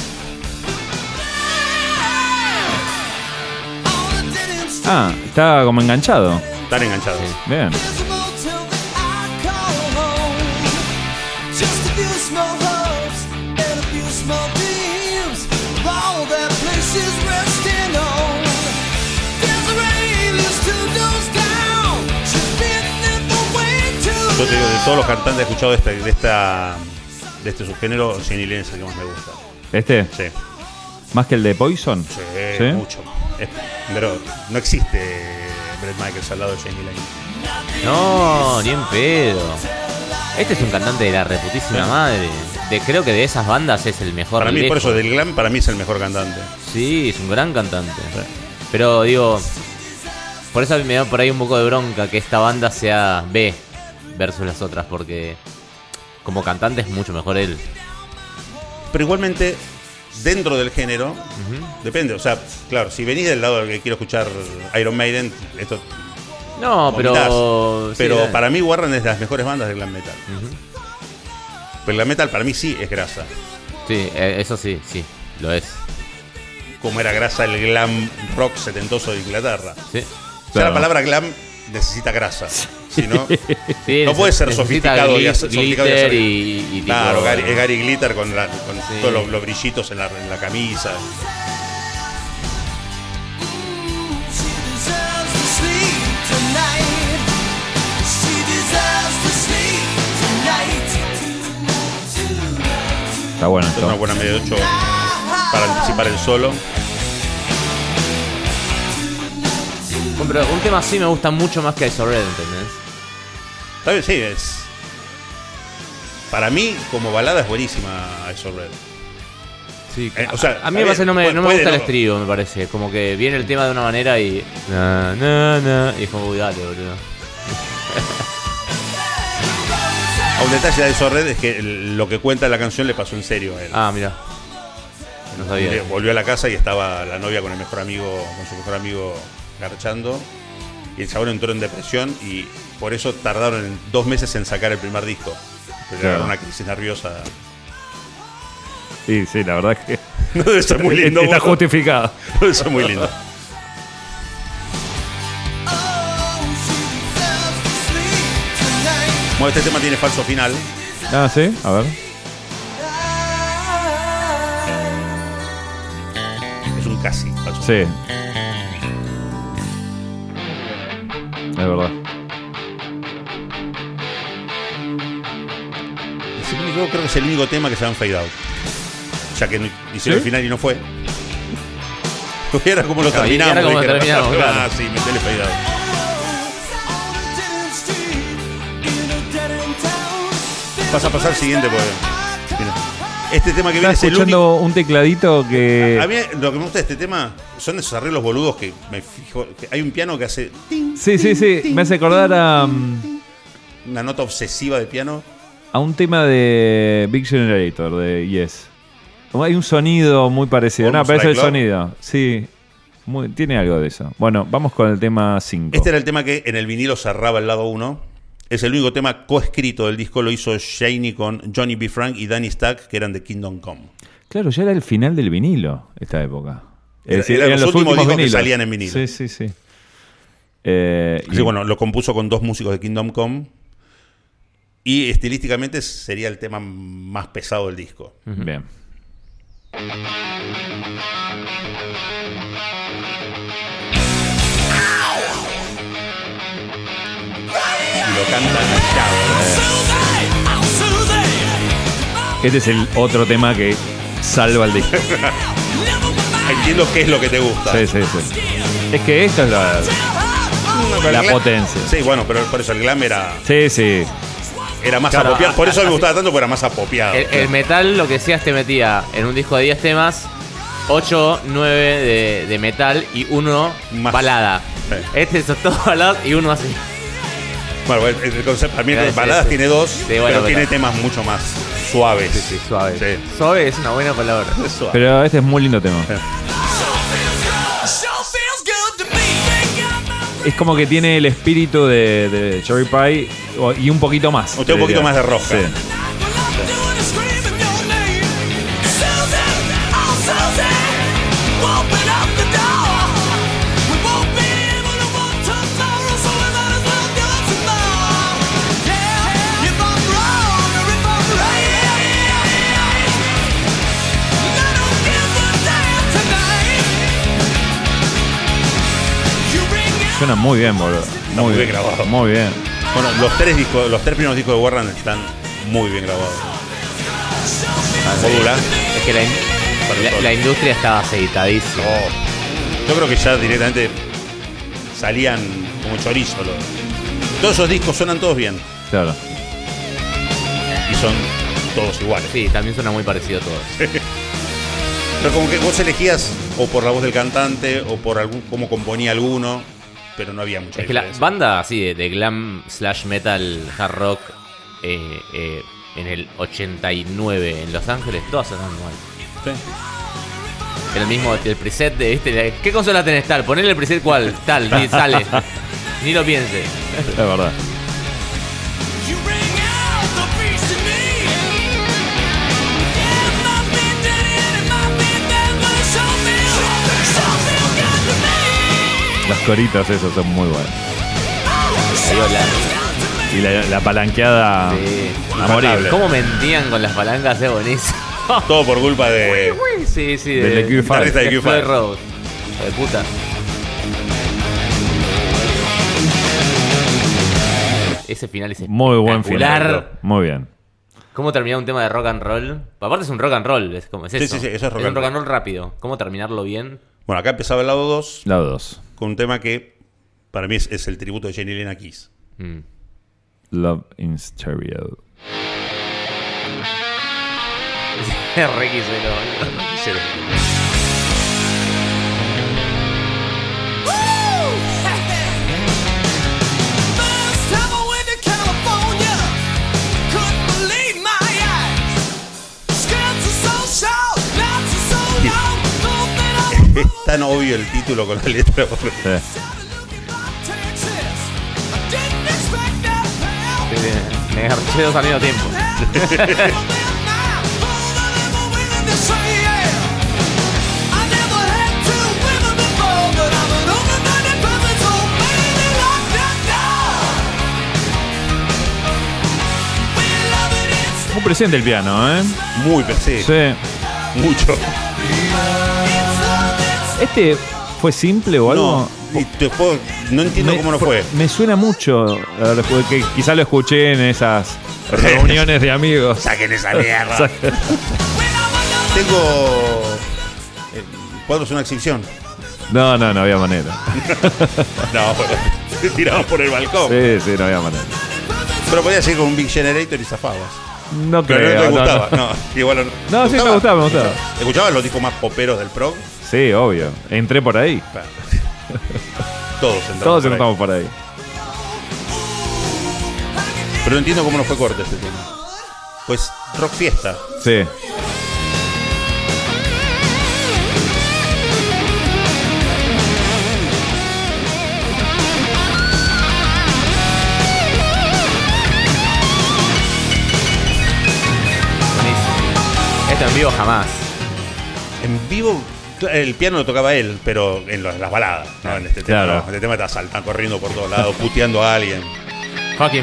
All the dead ends Ah, está como enganchado. Están enganchados. Bien. There's a motel that I call home. Just a few small hubs and a few small beams. All that place is resting on. There's a radius 2 doors down. She's been there for way too Yo te digo, de long. todos los cantantes que he escuchado de este subgénero, Shane Lane es el que más me gusta. ¿Este? Sí, ¿Más que el de Poison? sí, mucho. Pero no existe Bret Michaels al lado de Shane Lane. No, ni en pedo. Este es un cantante de la reputísima madre. Creo que de esas bandas es el mejor. Para mí, por lejos. eso, del glam, para mí es el mejor cantante. Sí, es un gran cantante. Pero digo, por eso me da por ahí un poco de bronca que esta banda sea B versus las otras, porque como cantante es mucho mejor él. Pero igualmente, dentro del género, depende. O sea, claro, si venís del lado del que quiero escuchar Iron Maiden, esto No, pero. vomitás. sí, Pero para mí, Warren es de las mejores bandas de glam metal. Pero el glam metal para mí sí es grasa. Sí, eso sí, lo es. Como era grasa el glam rock setentoso de Inglaterra. Sí. O sea, Claro. la palabra glam necesita grasa. Si no, Sí, no puede ser necesita sofisticado y hacer- sofisticado y glitter hacer- y Claro, tipo, es Gary Glitter con Sí. todos los brillitos en la camisa. She deserves to sleep tonight. She deserves to sleep tonight. Está bueno Es una esto. buena media de 8 para anticipar el solo. Pero un tema así me gusta mucho más que I So Red, ¿entendés? Está bien, sí, es. Para mí, como balada, es buenísima eso Red. Sí, o sea, a mí está me parece, bien, no me puede gusta el no. estribo, me parece. Como que viene el tema de una manera y. Y es como, uy, dale, boludo. A un detalle de eso Red es que lo que cuenta la canción le pasó en serio a él. Ah, mira. No sabía. Volvió a la casa y estaba la novia con su mejor amigo garchando. Y el chabón entró en depresión y por eso tardaron 2 meses en sacar el primer disco. Porque Claro. era una crisis nerviosa. Sí, la verdad es que No debe ser muy lindo. está bueno. justificado. Debe ser muy lindo. Bueno, este tema tiene falso final. Ah, ¿sí? A ver. Es un casi falso Sí. Es verdad. Yo creo que es el único tema que se llama Fade Out. Ya que hicieron el final y no fue. Era como lo Claro, y terminamos. era como lo dijeron. terminamos, claro. Ah, sí, metele Fade Out. Vas a pasar al siguiente porque. Mira, este tema que Estaba viene es el escuchando único. un tecladito A que... mí lo que me gusta de este tema son esos arreglos boludos que me fijo. Que hay un piano que hace Sí. Me hace acordar a una nota obsesiva de piano. un tema de Big Generator, de Yes. Hay un sonido muy parecido. No, Almost pero es el Like Love. sonido. Sí. Tiene algo de eso. Bueno, vamos con el tema 5. Este era el tema que en el vinilo cerraba el lado 1. Es el único tema coescrito del disco, lo hizo Shaney con Johnny B. Frank y Danny Stack, que eran de Kingdom Come. Claro, ya era el final del vinilo, esta época. Eran los últimos discos que salían en vinilo. Sí. Así que, bueno, lo compuso con 2 músicos de Kingdom Come. Y estilísticamente sería el tema más pesado del disco. Bien. Y lo canta Este es el otro tema que salva el disco. Entiendo qué es lo que te gusta. Sí. Es que esta es Pero la el glam- potencia. Sí, bueno, pero por eso el glam era Sí. más Claro, apopiado. Por eso me así- gustaba tanto, porque era más apopiado. El metal, lo que decías, te metía en un disco de 10 temas, 8, 9 de metal y 1 Más. balada. Sí. Este son todos baladas y uno así. Bueno, el concepto también Sí, de baladas sí. tiene 2, Sí, bueno, pero pero- tiene temas mucho más suaves. Suave. Sí. Suave es una buena palabra. Es suave. Pero este es muy lindo tema. Es como que tiene el espíritu de Cherry Pie y un poquito más. Usted un poquito más de rock. Sí. Suena muy bien, boludo. muy bien grabado. Muy bien. Bueno, los 3 primeros discos de Warren están muy bien grabados. Módula. Es que la industria estaba aceitadísima. Yo creo que ya directamente salían como chorizo. Todos esos discos suenan todos bien Claro. y son todos iguales. Sí, también suena muy parecido a todos. Pero como que vos elegías o por la voz del cantante o por cómo componía alguno, pero no había mucha Es que la diferencia. banda así de glam slash metal hard rock en el 89 en Los Ángeles, todas sonan igual. Sí. El mismo, el preset de este. ¿Qué consola tenés tal? Ponele el preset cuál, tal, y sale. Ni lo piense. Es verdad. Las coritas esos son muy buenas. Y la palanqueada Sí. a morir. ¿Cómo mentían con las palancas? Es buenísimo. Todo por culpa de... Sí, sí, Del de Q5. guitarrista de Q5. Floyd Rose. Hijo de puta. Ese final es Muy buen espectacular. final. Muy bien. ¿Cómo terminar un tema de rock and roll? Aparte es un rock and roll, es como es Sí, eso. sí, eso es rock un and rock roll. and roll rápido. ¿Cómo terminarlo bien? Bueno, acá empezaba el lado 2 Lado 2. con un tema que para mí es el tributo de Jenny Lynn a Kiss. Mm. Love in Stereo. Es re quisero, boludo. Es tan obvio el título con la letra. Sí. Me garché dos al mismo tiempo. Muy presente el piano, ¿eh? Muy sí, Sí. mucho. ¿Este fue simple o algo? No, no entiendo cómo no fue. Me suena mucho, que quizás lo escuché en esas reuniones de amigos. Saquen esa mierda. Tengo cuadros en una exhibición. No había manera. No, te tiramos por el balcón. Sí, no había manera. Pero podías ir con un Big Generator y zafabas. No Pero creo. no te gustaba. No, igual No, sí, me gustaba. ¿Escuchabas los discos más poperos del prog? Sí, obvio. Entré por ahí. Todos entramos por ahí. Pero no entiendo cómo no fue corte este tema. Pues rock fiesta. Sí. Esto en vivo jamás. En vivo, el piano lo tocaba él, pero en las baladas, ¿no? En este tema, Claro. no. En este tema está saltando, corriendo por todos lados, puteando a alguien. Fucking.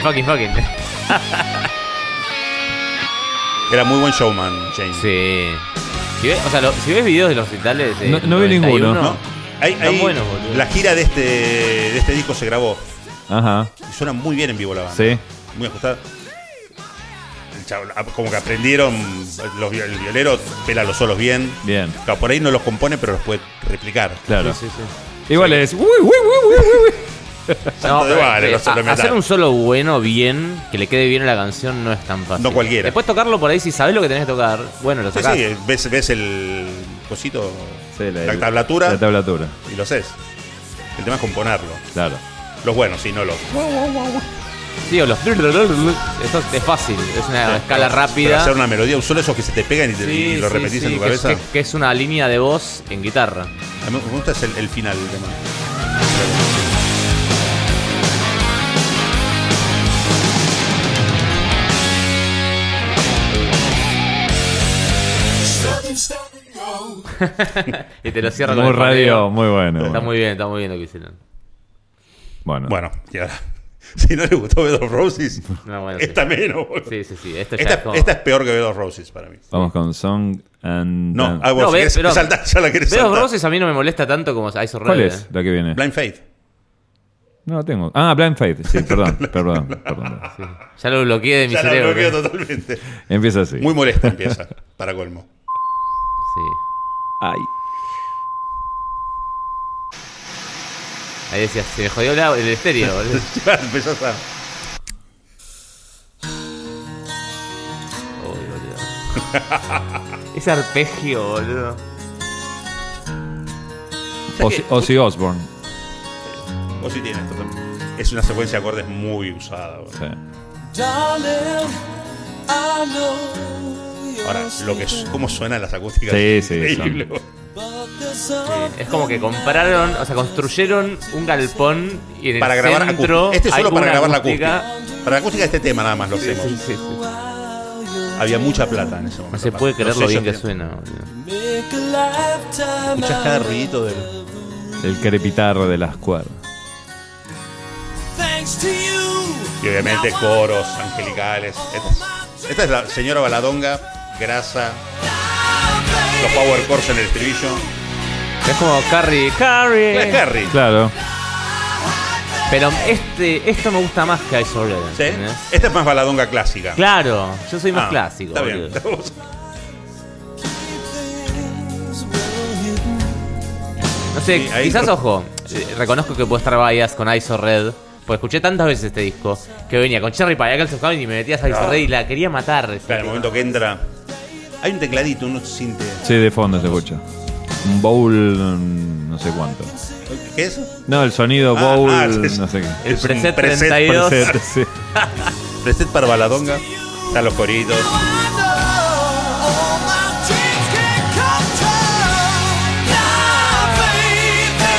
Era muy buen showman, James. Sí. Si ves videos de los recitales de No vi ninguno. ¿No? Están buenos, boludo. La gira de este disco se grabó. Ajá. Y suena muy bien en vivo la banda. Sí. Muy ajustada. El chavo, como que aprendieron, el violero pela los solos bien. Bien. Claro, por ahí no los compone, pero los puede replicar. Claro. Sí. Igual es. Uy. Santo de vale, los solos de metal. Hacer un solo bueno, bien, que le quede bien a la canción, no es tan fácil. No cualquiera. Después tocarlo por ahí, si sabes lo que tenés que tocar, bueno, lo Sí, sacás. sí, ves el cosito, Sí, la tablatura, La tablatura. y lo haces. El tema es componerlo. Claro. Los buenos, sí, no los. Sí, o los... Eso es fácil, es una escala Pero rápida. hacer una melodía, solo esos que se te pegan y lo repetís en tu cabeza. Que es una línea de voz en guitarra. A mí me gusta es el final del tema. Y te lo cierra con Muy el radio, paneo. muy bueno. Está muy bien lo que hicieron. Bueno. Bueno, y ahora, si no le gustó Bed of Roses, No, bueno, esta menos. boludo. Sí. Esto ya es como... Esta es peor que Bed of Roses para mí. Vamos con Song and No, Dance. vos No, querés pero- saltar, ya la querés Bed of saltar. Roses a mí no me molesta tanto como Ice ¿Cuál Red. es la que viene? Blind Faith. No la tengo. Ah, Blind Faith. Sí, perdón. Ya lo bloqueé de mi Ya la cerebro. bloqueo totalmente. Empieza así. Muy molesta empieza, para colmo. Sí. Ay. Ahí decías, se me jodió el estéreo, boludo. Ya empezás a... Uy, boludo. Ese arpegio, boludo. Ozzy Osbourne. Vos sí tienes esto también. Es una secuencia de acordes muy usada. boludo. Sí. Ahora, cómo suenan las acústicas. Sí, es sí, increíble. son- boludo. Es como que construyeron un galpón y en el Para grabar centro acústica. Este es solo hay para una grabar la acústica. acústica. Para la acústica de este tema nada más lo hacemos. Sí. Había mucha plata en ese momento. No se puede creer Los lo bien sellos que tenían- suena, boludo. Escuchás cada ruidito del... El crepitar de las cuerdas. Y obviamente coros angelicales. Esta es la señora Baladonga, grasa. Los power chords en el estribillo. Es como Carrie. Es Harry. Claro. Pero esto me gusta más que Ice Red. ¿Sí? ¿entendés? Esta es más Baladonga clásica. Claro, yo soy más Ah, clásico. Está bien. boludo. No sé, Sí, ahí- quizás, ojo, reconozco que puedo estar bias con ISO Red, porque escuché tantas veces este disco que venía con Cherry Pie, Girls of Heaven y me metías a ISO Red y la quería matar. Claro, en el momento que entra. Hay un tecladito, uno siente. Sí, de fondo se escucha. Un bowl, no sé cuánto. ¿Qué es? No, el sonido bowl, sí. no sé qué. El Es un preset 32. Preset, sí. Preset para Baladonga. Están los coritos.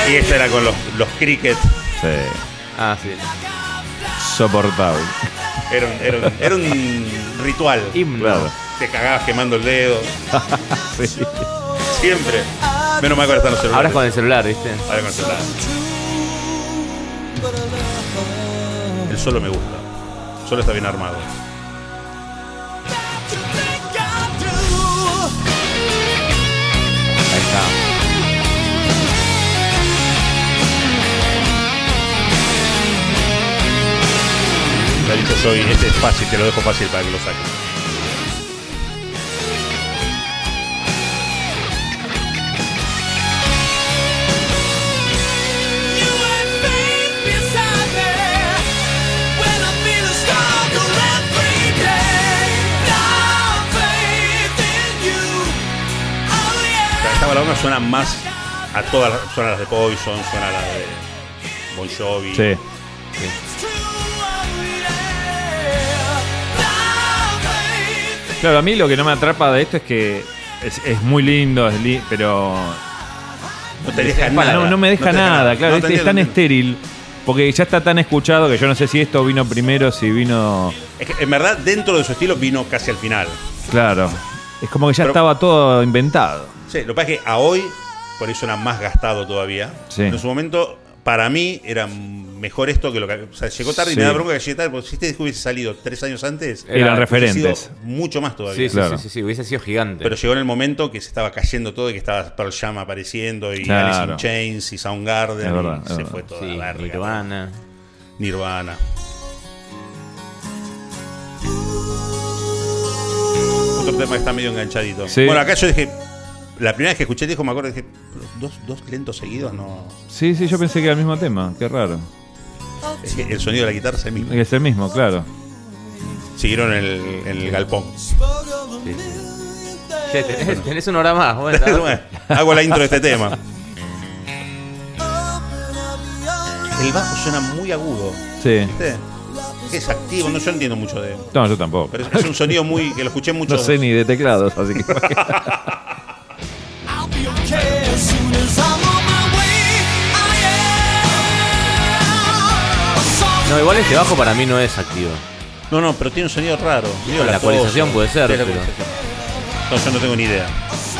Y esta era con los cricket. Sí. Ah, sí. Soportable. Era un ritual. Himno. Claro. Te cagabas quemando el dedo. Sí. Siempre. Menos mal que ahora están los celulares. Ahora es con el celular, ¿viste? Ahora con el celular. El solo me gusta. Solo está bien armado. Ahí está. Ya dicho soy, este es fácil, te lo dejo fácil para que lo saques. Esta balada suena más a todas las, suena a las de Poison, suena a las de Bon Jovi. Sí. Claro, a mí lo que no me atrapa de esto es que es muy lindo, pero No te deja nada. no me deja te nada, claro, No, es tan estéril, porque ya está tan escuchado que yo no sé si esto vino primero, si vino... Es que en verdad dentro de su estilo vino casi al final. Claro, es como que ya Pero- estaba todo inventado. Sí, lo que pasa es que a hoy por eso suena más gastado todavía. Sí. En su momento, para mí, era mejor esto que lo que... O sea, llegó tarde y Sí. me da bronca que llegue tarde, porque si este disco hubiese salido 3 años antes... Eran hubiese referentes. sido mucho más todavía. Sí, sí, Claro. sí, hubiese sido gigante. Pero llegó en el momento que se estaba cayendo todo y que estaba Pearl Jam apareciendo y Claro. Alice in Chains y Soundgarden. Es verdad, y es se verdad. fue toda Sí, la verga. Nirvana. Nirvana. Otro tema que está medio enganchadito. Sí. Bueno, acá yo dije... La primera vez que escuché el disco me acuerdo que dije... Dos lentos seguidos, no... Sí, yo pensé que era el mismo tema, qué raro. Es que el sonido de la guitarra es el mismo. Es el mismo, claro. Siguieron en el galpón. Che, tenés una hora más. Bueno, Bueno, hago la intro de este tema. El bajo suena muy agudo. Sí. ¿Viste? Es activo, no, yo no entiendo mucho de... No, yo tampoco. Pero es un sonido muy... que lo escuché mucho. No sé ni de teclados, así que... I'll be okay as soon as I'm on my way. I am. No, igual este bajo para mí no es activo. No, pero tiene un sonido raro. Digo, La ecualización puede ser, Sí, la pero- ecualización. No, yo no tengo ni idea.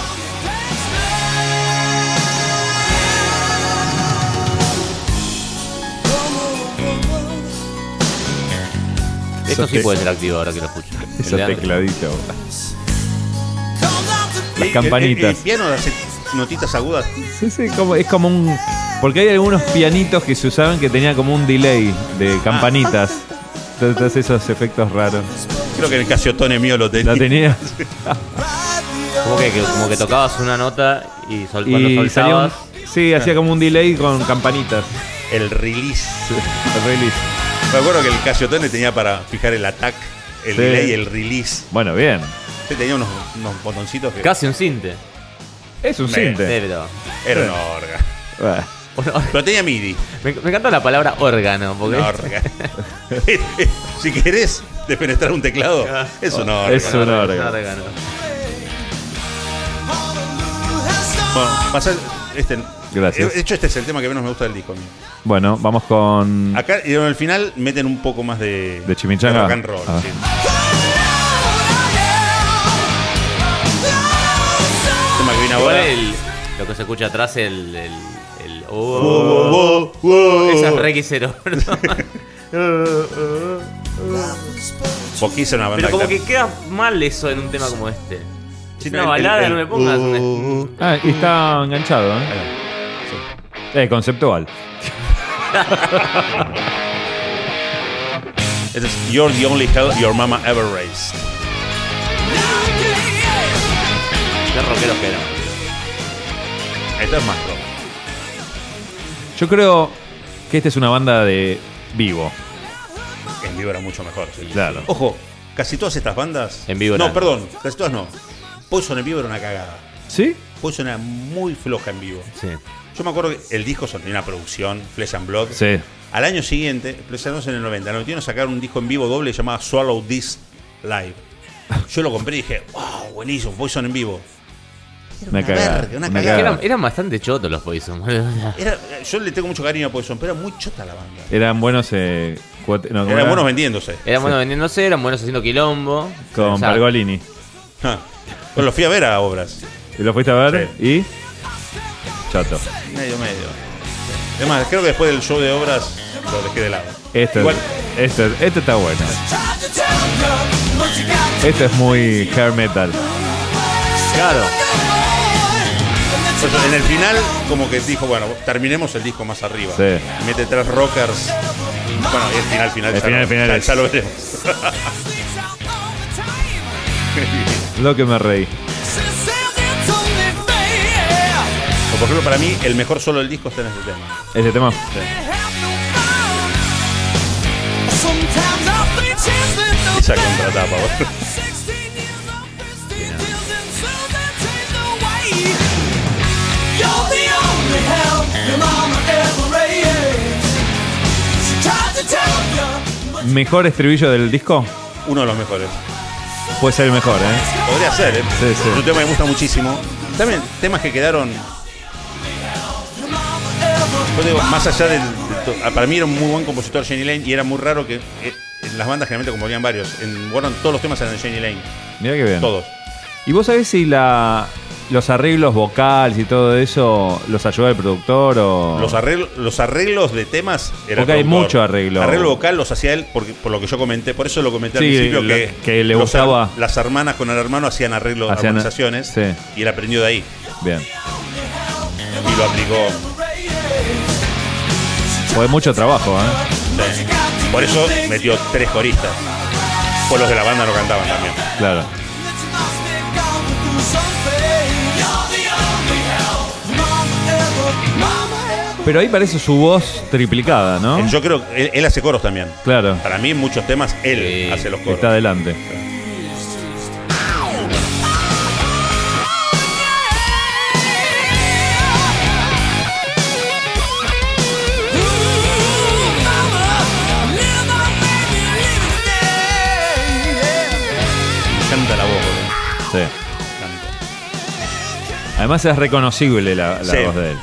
Esto sí te- puede ser activo ahora que lo escucho. El Ese de antes. tecladito. Come out to Las campanitas. El piano hace notitas agudas. Sí, es como un... Porque hay algunos pianitos que se usaban que tenían como un delay de campanitas. Entonces esos efectos raros. Creo que el Casiotone mío lo tenía. La tenía. Como que tocabas una nota y cuando Y salía soltabas. sí, hacía como un delay con campanitas. El release. El release. Me acuerdo que el Casiotone tenía para fijar el attack, el Sí. delay y el release. Bueno, bien. Sí, tenía unos botoncitos que... Casi un cinte. Es un Me- sinte. Pero. Era una orga. Bueno, Pero tenía MIDI. Me encanta la palabra órgano. Porque Una orga. Si querés defenestrar un teclado, es una orga. Es un órgano. Bueno, pasa este. Gracias. De hecho, este es el tema que menos me gusta del disco. a mí. Bueno, vamos con... Acá, y en el final, meten un poco más de chimichanga. rock and roll. Ah. Sí. Tema que viene Igual ahora. lo que se escucha atrás, el Wow, wow. esa es Reiki Zero. Porque hice una banda Pero como que- que queda mal eso en un tema como este. Sí, Es una el- balada, el- no me pongas un... Ah, y está enganchado, ¿eh? Conceptual. Este es You're the only hell your mama ever raised. Qué rockero que era. Esto es más rock. Yo creo que esta es una banda de vivo. En vivo era mucho mejor. Sí. Claro. Ojo, casi todas estas bandas. En vivo No, eran- perdón, casi todas no. Poison en vivo era una cagada. ¿Sí? Poison era muy floja en vivo. Sí. Yo me acuerdo que el disco tenía una producción, Flesh and Blood. Sí. Al año siguiente, precisamente en el 90, en el 91 sacaron un disco en vivo doble llamado Swallow This Live. Yo lo compré y dije, wow, buenísimo, Poison en vivo. Una cagada. verga, una Una cagada. cagada. Eran bastante chotos los Poison, boludo. Yo le tengo mucho cariño a Poison, pero era muy chota la banda. Eran buenos. ¿Cómo Eran era? buenos vendiéndose. Eran buenos vendiéndose, eran buenos haciendo quilombo. Con O sea, Pergolini. Ah. Pues los fui a ver a Obras. ¿Y lo fuiste a ver? ¿Y? Chato. Medio. Además, creo que después del show de Obras lo dejé de lado. Igual, Esto está bueno. Esto es muy hair metal. Claro. pues, en el final, como que dijo, bueno, terminemos el disco más arriba. Sí. Mete 3 rockers. Bueno, y el final. El final ya lo veremos. Lo que me reí. O, por ejemplo, para mí, el mejor solo del disco está en este tema. ¿Ese tema? Esa contratapa, boludo. ¿Mejor estribillo del disco? Uno de los mejores. Puede ser el mejor, ¿eh? Podría ser, ¿eh? Sí, sí. Es un tema que me gusta muchísimo. También temas que quedaron. Yo digo, más allá para mí era un muy buen compositor Jenny Lane y era muy raro que en las bandas generalmente componían varios. En Warren todos los temas eran de Jenny Lane. Mira qué bien. Todos. ¿Y vos sabés si los arreglos vocales y todo eso los ayuda el productor o...? Los arreglos de temas era Porque el hay productor. mucho arreglo. Arreglo vocal los hacía él por lo que yo comenté. Por eso lo comenté al Sí, principio que le gustaba. Las hermanas con el hermano hacían armonizaciones. Sí. Y él aprendió de ahí. Bien. Y lo aplicó. Fue mucho trabajo, ¿eh? Sí. Por eso metió 3 coristas. Pues los de la banda no cantaban también. Claro. Pero ahí parece su voz triplicada, ¿no? Yo creo que él hace coros también. Claro. Para mí en muchos temas él Sí. hace los coros. Está adelante. Canta la voz, boludo. Sí. Canta. Además es reconocible la Sí. voz de él.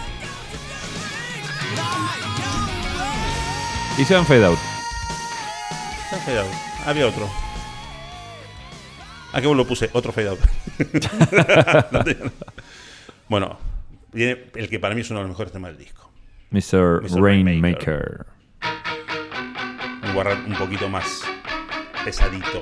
Hicieron fade out. Está fade out. Había otro. ¿A qué vos lo puse? Otro fade out. No tenía- Bueno, viene el que para mí es uno de los mejores temas del disco. Mr. Mr. Rainmaker. Un Warren un poquito más pesadito.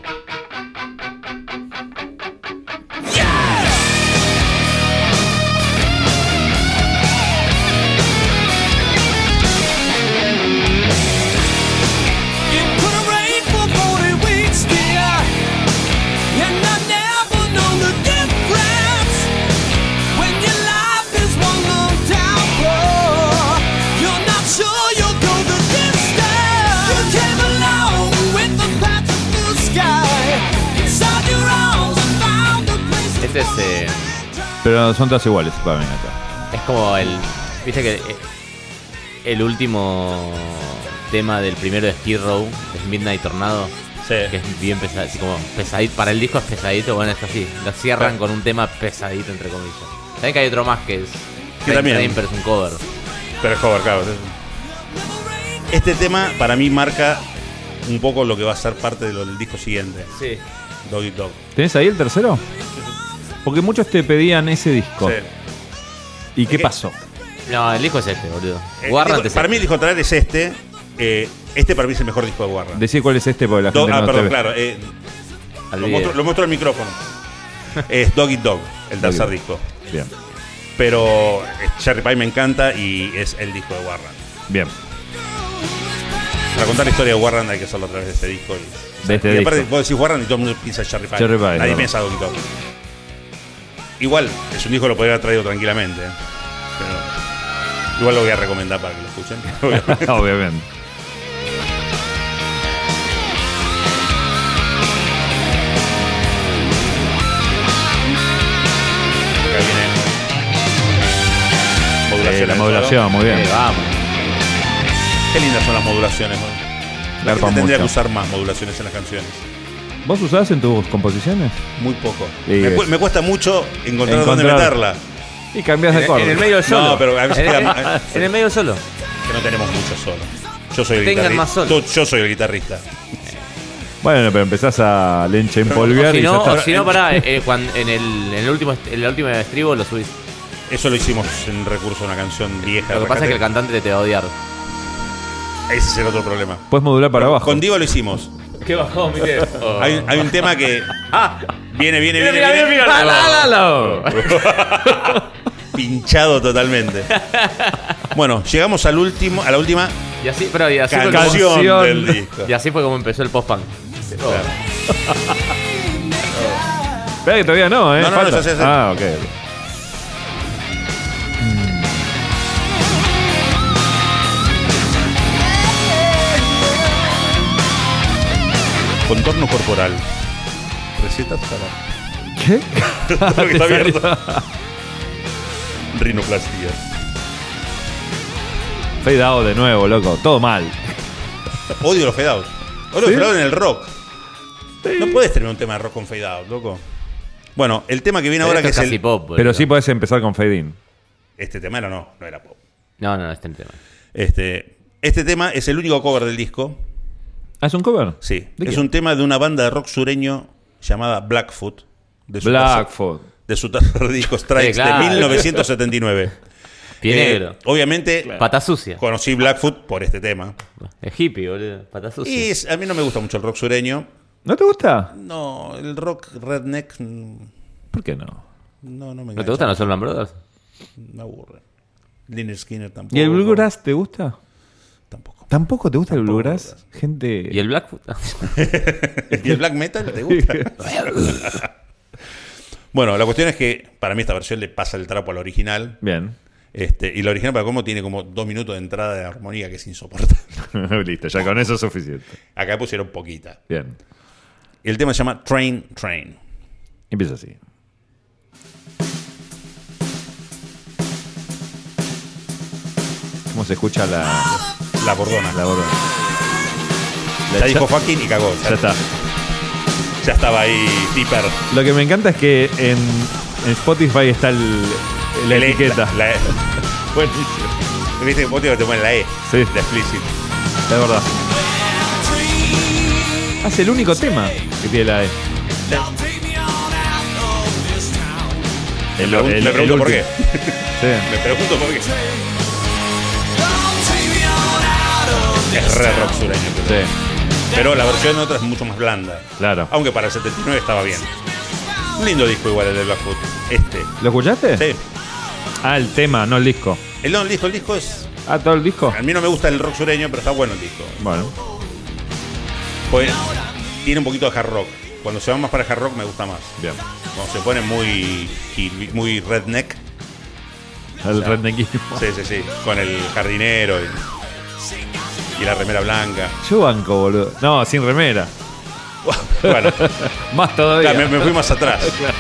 Este es, Pero son todas iguales para mí acá. es como el. Viste que el último tema del primero de Skid Row es Midnight Tornado. Sí. Que es bien pesado, así como pesadito. Para el disco es pesadito, bueno, es así. Lo cierran con un tema pesadito, entre comillas. También que hay otro más que es. Que también. Rain, pero es un cover. Pero es cover, claro. Este tema para mí marca un poco lo que va a ser parte del disco siguiente. Sí. Dog Eat Dog. ¿Tenés ahí el tercero? Porque muchos te pedían ese disco. Sí. ¿Y qué que- pasó? No, el disco es este, boludo. El Warrant disco- es para este. mí el disco traer es este. Este para mí es el mejor disco de Warren. Decí cuál es este porque la gente no te Perdón, ve. claro. Olvidé. Lo muestro al micrófono. Es Dog Eat Dog, el Dog tercer Eat disco. Bien. Pero Cherry Pie me encanta y es el disco de Warren. Bien. Para contar la historia de Warren hay que hacerlo a través de este disco. De este y aparte, disco. vos decís Warren y todo el mundo piensa Cherry Pie. Cherry Pie, Nadie claro. piensa Dog Eat Dog. Igual, es un disco que lo podría haber traído tranquilamente. Pero igual lo voy a recomendar para que lo escuchen. Obviamente. Acá viene modulación. La modulación, muy bien. Vamos. Qué lindas son las modulaciones. ¿no? La Garpa gente tendría mucho. que usar más modulaciones en las canciones. ¿Vos usás en tus composiciones? Muy poco. Sí, Me cuesta mucho encontrar dónde meterla. Y cambias de acorde. En el medio del solo. No, pero a veces En el medio del solo. que no tenemos muchos solos. Yo soy el Tengan guitarrista. más solos. Yo soy el guitarrista. Bueno, pero empezás a lenche empolvear Si y ya no, está. o si no, pará, en el último estribo lo subís. Eso lo hicimos en recurso a una canción vieja. Lo que pasa es que el cantante te va a odiar. Ese es el otro problema. Puedes modular para abajo. Con Diva lo hicimos. ¿Qué bajó, mire? Hay un tema que viene. Pinchado totalmente. Bueno, llegamos a la última Y así, pero y así, fue canción Canción. del disco. y así fue como empezó el post-punk. Espera que todavía no, ¿eh? No, Falta. ya sé. Ah, ok. Contorno corporal. Recetas para. ¿Qué? Todo lo que está abierto. Rinoplastia. Fade out de nuevo, loco. Todo mal. Odio los fade out. Odio los ¿Sí? fade out en el rock. No puedes tener un tema de rock con fade out, loco. Bueno, el tema que viene ahora que es casi el. pop. boludo. Pero sí podés empezar con fade in. Este tema no era pop. No, este es el tema. Este tema es el único cover del disco. ¿Ah, es un cover? Sí. ¿De Es qué? un tema de una banda de rock sureño llamada Blackfoot. De su Blackfoot. de su tercer disco Strikes Sí, claro. de 1979. Pie negro. Obviamente Pata sucia. conocí Blackfoot por este tema. Es hippie, boludo. Pata sucia. Y a mí no me gusta mucho el rock sureño. ¿No te gusta? No, el rock redneck ¿Por qué no? no me ¿No engancha. te gustan los Allman Brothers? Me aburre. Lynyrd Skinner tampoco. ¿Y el bluegrass te gusta? Tampoco. ¿Tampoco te gusta el Tampoco bluegrass? Gente... ¿Y el Blackfoot? ¿Y el black metal te gusta? Bueno, la cuestión es que para mí esta versión le pasa el trapo a la original. Bien. Y la original, para cómo tiene como 2 minutos de entrada de armonía que es insoportable. Listo, ya con eso es suficiente. Acá pusieron poquita. Bien. Y el tema se llama Train. Empieza así. ¿Cómo se escucha La bordona. la bordona? Ya dijo fucking y cagó. Ya está. Ya estaba ahí Tipper. Lo que me encanta es que en Spotify está la etiqueta. Buenísimo. Viste que Spotify te pone la E. Sí. La explicit. Es verdad. Es el único tema que tiene la E. Me pregunto por qué. Sí. Me pregunto por qué. Es re rock sureño. Sí, Pero la versión otra es mucho más blanda. claro. Aunque para el 79 estaba bien. Un lindo disco igual el de Blackfoot. ¿Lo escuchaste? Sí. Ah, el tema, no el disco. El disco es... Ah, ¿todo el disco? A mí no me gusta el rock sureño, pero está bueno el disco. Bueno. Pues tiene un poquito de hard rock. Cuando se va más para el hard rock me gusta más. Bien. Cuando se pone muy redneck. El redneckismo. Sí. Con el jardinero y la remera blanca. Yo banco, boludo. No, sin remera. Bueno, Más todavía. me fui más atrás.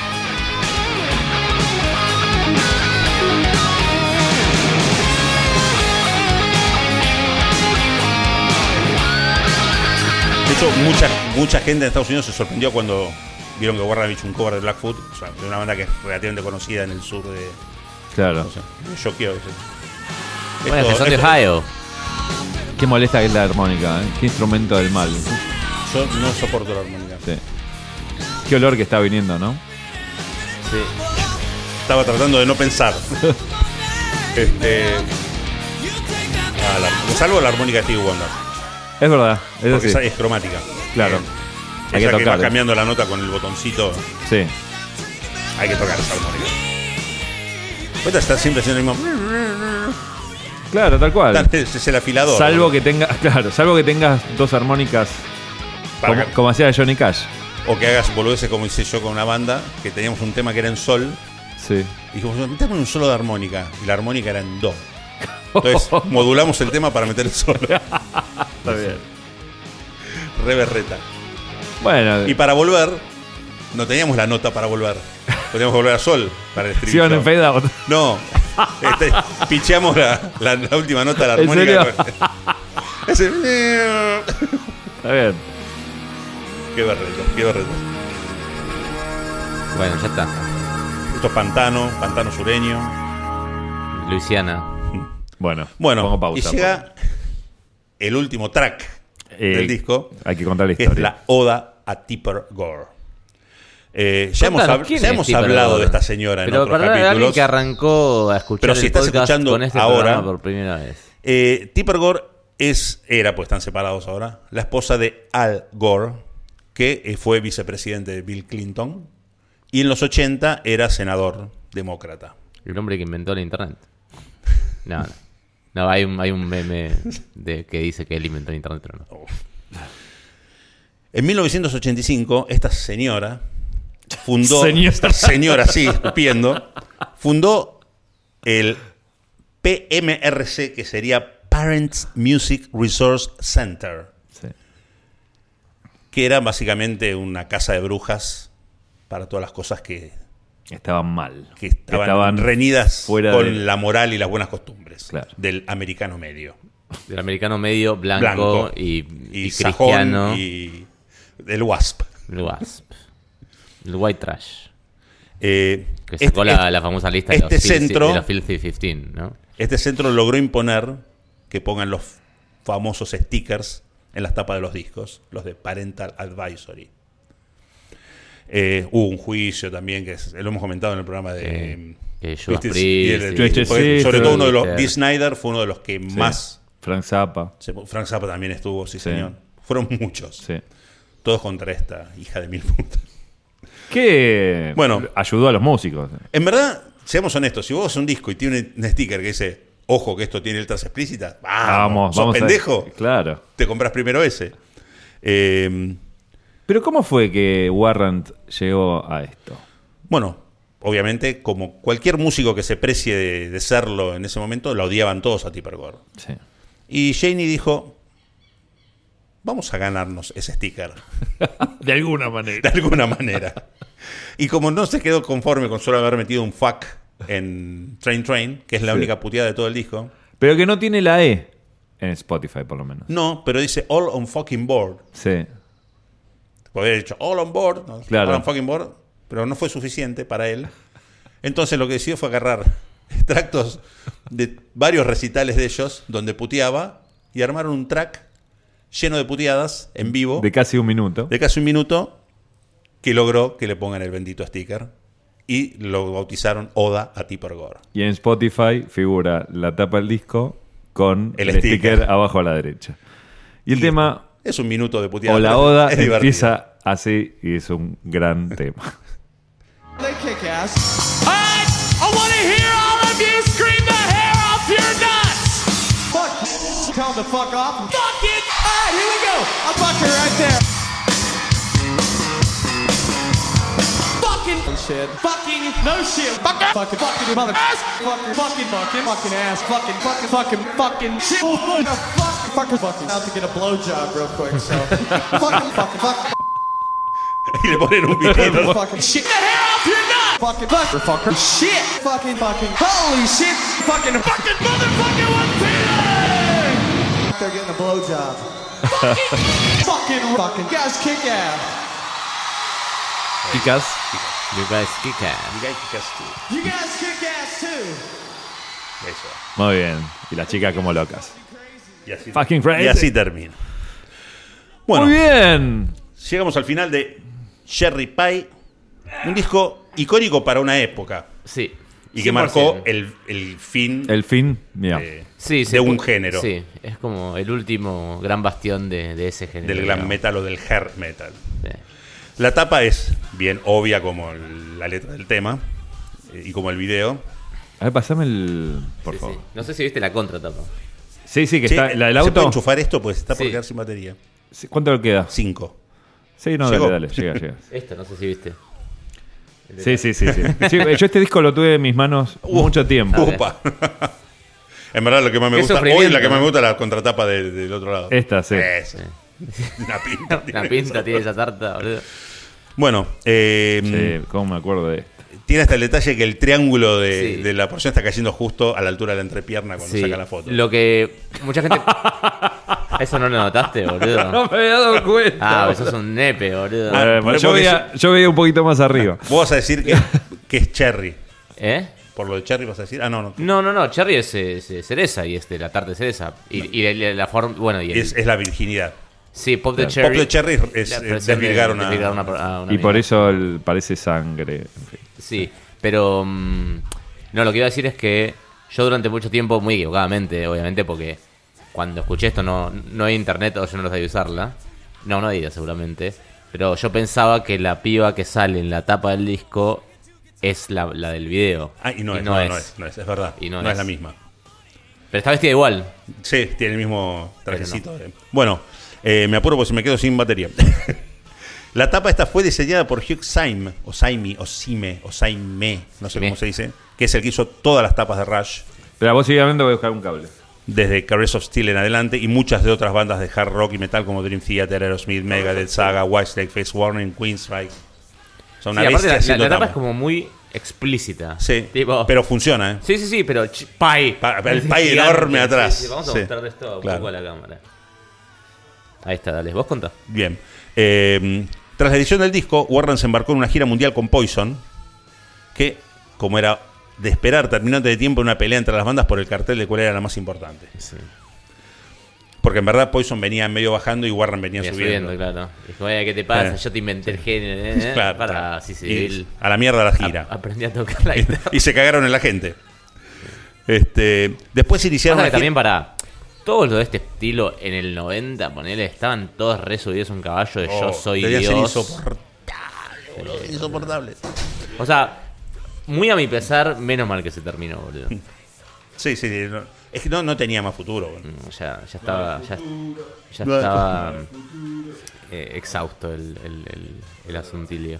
De hecho, mucha gente en Estados Unidos se sorprendió cuando vieron que Warren había hecho un cover de Blackfoot, o sea, de una banda que es relativamente conocida en el sur de... Claro. O sea, me choqueó. Bueno, que son de Ohio. Qué molesta que es la armónica, ¿eh? Qué instrumento del mal. Yo no soporto la armónica. Sí. Qué olor que está viniendo, ¿no? Sí. Estaba tratando de no pensar. Salvo la armónica de Stevie Wonder. Es verdad, es Porque así. esa es cromática. Claro. Hay que Esa que va tocar. cambiando la nota con el botoncito. Sí. Hay que tocar esa armónica. Esta está siempre haciendo el mismo. Claro, tal cual. Es el afilador. Salvo ¿no? que tengas dos armónicas Para como hacía Johnny Cash. O que hagas boludeces como hice yo con una banda, que teníamos un tema que era en sol. Sí. Y dijimos, metemos un solo de armónica. Y la armónica era en do. Entonces modulamos el tema para meter el solo. Está bien. Re berreta. Bueno, Y para volver, no teníamos la nota para volver. Teníamos que volver a sol para el si estribillo. van en fade out. No. Picheamos la última nota de la ¿En armónica. serio? Ese- Está bien. Qué berreto. Bueno, ya está. Esto es pantano sureño. Luisiana. Bueno, Bueno, pongo pausa, y llega el último track del disco, hay que contar la que es historia. la Oda a Tipper Gore. Ya Contanos, ¿quién es hemos Tipper hablado Gore? de esta señora en Pero otros para alguien capítulos. que arrancó a escuchar Pero si el estás podcast escuchando con este ahora- programa por primera vez. Tipper Gore era, pues están separados ahora, la esposa de Al Gore, que fue vicepresidente de Bill Clinton, y en los 80 era senador demócrata. El hombre que inventó la internet. No, hay un meme que dice que él inventó la internet, pero no. En 1985, esta señora fundó... Señora. Esta señora, sí, escupiendo, fundó el PMRC, que sería Parents Music Resource Center, Sí. que era básicamente una casa de brujas para todas las cosas que Estaban mal. estaban reñidas fuera con de- la moral y las buenas costumbres Claro. del americano medio. Del americano medio, blanco y sajón cristiano. y el WASP. El WASP. El white trash. Eh, Que sacó la famosa lista de este centro- de los Filthy 15, ¿no? Este centro logró imponer que pongan los famosos stickers en las tapas de los discos, los de Parental Advisory. Hubo un juicio también, lo hemos comentado en el programa de Judas Twisted Priest, Sister, Twisted porque Sister, sobre todo uno de los, Twister. Dee Snider fue uno de los que más, Frank Zappa. Frank Zappa también estuvo, sí Sí. señor. Fueron muchos, Sí. todos contra esta hija de mil putas. Que Bueno. ayudó a los músicos. En verdad, seamos honestos, si vos haces un disco y tiene un sticker que dice, ojo que esto tiene letras explícitas, vamos, ¿sos pendejo? Claro. Te compras primero ese. Pero ¿cómo fue que Warrant llegó a esto? Bueno, obviamente, como cualquier músico que se precie de serlo en ese momento, la odiaban todos a Tipper Gore. Sí. Y Janie dijo, vamos a ganarnos ese sticker, De alguna de manera. alguna manera. Y como no se quedó conforme con solo haber metido un fuck en Train, que es la Sí. única puteada de todo el disco, Pero que no tiene la E en Spotify, por lo menos. no, pero dice all on fucking board. Sí. Podría haber dicho all on board, ¿no? Claro. All on fucking board, pero no fue suficiente para él. Entonces lo que decidió fue agarrar extractos de varios recitales de ellos donde puteaba y armaron un track lleno de puteadas en vivo De casi un minuto. de casi un minuto que logró que le pongan el bendito sticker y lo bautizaron Oda a Tipper Gore. Y en Spotify figura la tapa del disco con El el sticker. sticker abajo a la derecha. Y el tema, Es un minuto de puteada. o la pero oda, es divertido. empieza así y es un gran tema. They kick ass. Alright, I wanna hear all of you scream the hair off your nuts. Fuck. Tell them to fuck off. Fuck it. Alright, here we go. I'll fuck her right there. Fucking shit. Fucking no shit. Fucker. Fucking mother ass. Fucking ass. Fucking shit. Fucking out to get a blowjob real quick. So fucking. Y le ponen un video. Fucking shit. The hair off your nut. Fucker. Shit. Fucking. Holy shit. Fucking motherfucking one thing. They're getting a blowjob. fucking. Guys kick ass. Chicas, You guys kick ass. You guys kick ass too. Eso. muy bien. Y las chicas como locas. Y así, Fucking crazy. y así termina. Bueno, Muy bien. llegamos al final de Cherry Pie, un disco icónico para una época Sí. y que 100%. marcó el fin El fin, mira. Sí, de un género, Sí, es como el último gran bastión de ese género. del glam digamos. metal o del hair metal. Sí. La tapa es bien obvia como la letra del tema y como el video. A ver, pasame el. Por Sí, favor. sí. No sé si viste la contratapa. Sí, sí, que Che, está. La del ¿se puede auto. enchufar esto? Pues está por Sí. quedar sin batería. Sí, ¿cuánto le queda? 5. Sí, no, Llegó. dale, llega. Esta, no sé si viste. Sí. Sí, yo este disco lo tuve en mis manos mucho tiempo. ver. Upa. En verdad lo que más me Qué gusta, hoy sufrimiento, la que más ¿no? me gusta es la contratapa del otro lado. Esta, sí. Eso. Una pinta. La tiene pinta eso. tiene esa tarta, boludo. Bueno, Sí, ¿cómo me acuerdo de esto? tiene hasta el detalle que el triángulo Sí. de la porción está cayendo justo a la altura de la entrepierna cuando Sí, saca la foto. Lo que mucha gente ¿Eso no lo notaste, boludo? No me había dado cuenta. Ah, eso es un nepe, boludo. Bueno, yo veía un poquito más arriba. Vos vas a decir que es cherry. ¿Eh? Por lo de cherry vas a decir. Ah, no. No, Cherry es cereza y la tarta de cereza. Y la forma. Bueno, y Es la virginidad. sí, Pop de Cherry. Pop de cherry es La presión desvirgar de- una. desvirgar a una Y por mina. eso parece sangre. En fin. Sí, pero. No, lo que iba a decir es que yo durante mucho tiempo, muy equivocadamente, obviamente, porque cuando escuché esto no hay internet o yo no lo sabía usarla. No había seguramente. Pero yo pensaba que la piba que sale en la tapa del disco es la del video. Ah, y no es, es verdad. Y no es es. la misma. Pero está vestida igual. Sí, tiene el mismo trajecito. Bueno, me apuro porque si me quedo sin batería. La tapa esta fue diseñada por Hugh Syme, o Syme, o Sime, o Syme, no sé cómo se dice, que es el que hizo todas las tapas de Rush, Pero vos seguidamente voy a buscar un cable. desde Caress of Steel en adelante, y muchas de otras bandas de hard rock y metal como Dream Theater, Aerosmith, Megadeth, Saga, Whitesnake, Face Warning, Queensryche. Son una Sí, aparte bestia haciendo la tapa tapas. es como muy explícita. Sí, Tipo, pero funciona, ¿eh? sí, pero pay. El pay enorme atrás. Sí, vamos a Sí. mostrar esto un Claro. poco a la cámara. Ahí está, dale. Vos contá. Bien. Tras la edición del disco, Warren se embarcó en una gira mundial con Poison, que, como era de esperar, terminó antes de tiempo en una pelea entre las bandas por el cartel de cuál era la más importante. Sí. Porque en verdad Poison venía medio bajando y Warren venía Voy subiendo. claro. Dijo, oye, ¿qué te pasa? Eh. Yo te inventé el género. Claro, Para, claro. sí, Y civil. a la mierda la gira. Aprendí a tocar la guitarra. Y se cagaron en la gente. Después iniciaron Pasa la que gira- también para todos los de este estilo en el 90, ponele, estaban todos re subidos a un caballo de yo soy debían ser Dios. insoportables, boludo, insoportables. O sea, muy a mi pesar, menos mal que se terminó, boludo. Sí. Es que no tenía más futuro. Boludo. Ya estaba estaba exhausto el asuntilio.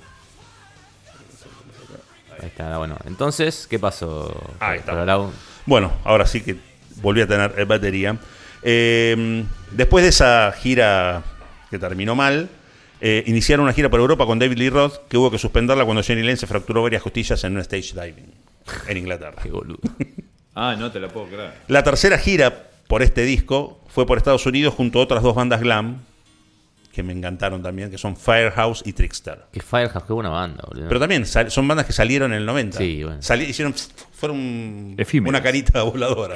Ahí está, bueno. Entonces, ¿qué pasó? Ahí está. Cololau? Bueno, ahora sí que volví a tener batería. Después de esa gira que terminó mal, iniciaron una gira por Europa con David Lee Roth, que hubo que suspenderla cuando Jenny Lane se fracturó varias costillas en un stage diving en Inglaterra. Qué boludo. Ah, no te la puedo creer. La tercera gira por este disco fue por Estados Unidos junto a otras dos bandas glam que me encantaron también, que son Firehouse y Trickster. Que Firehouse, qué buena banda, boludo. Pero también son bandas que salieron en el 90. Sí, bueno. Fueron Efímeras. una carita voladora.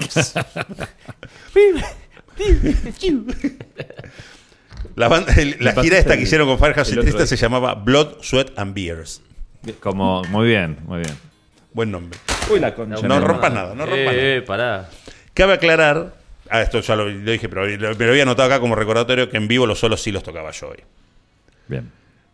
La gira esta que hicieron con Firehouse y el otro Trickster día. se llamaba Blood, Sweat and Beers. Como, muy bien. Buen nombre. Uy, la concha. No rompas nada, no rompas nada. Pará. Cabe aclarar, esto ya lo dije, pero me lo había anotado acá como recordatorio, que en vivo los solos sí los tocaba yo hoy. Bien.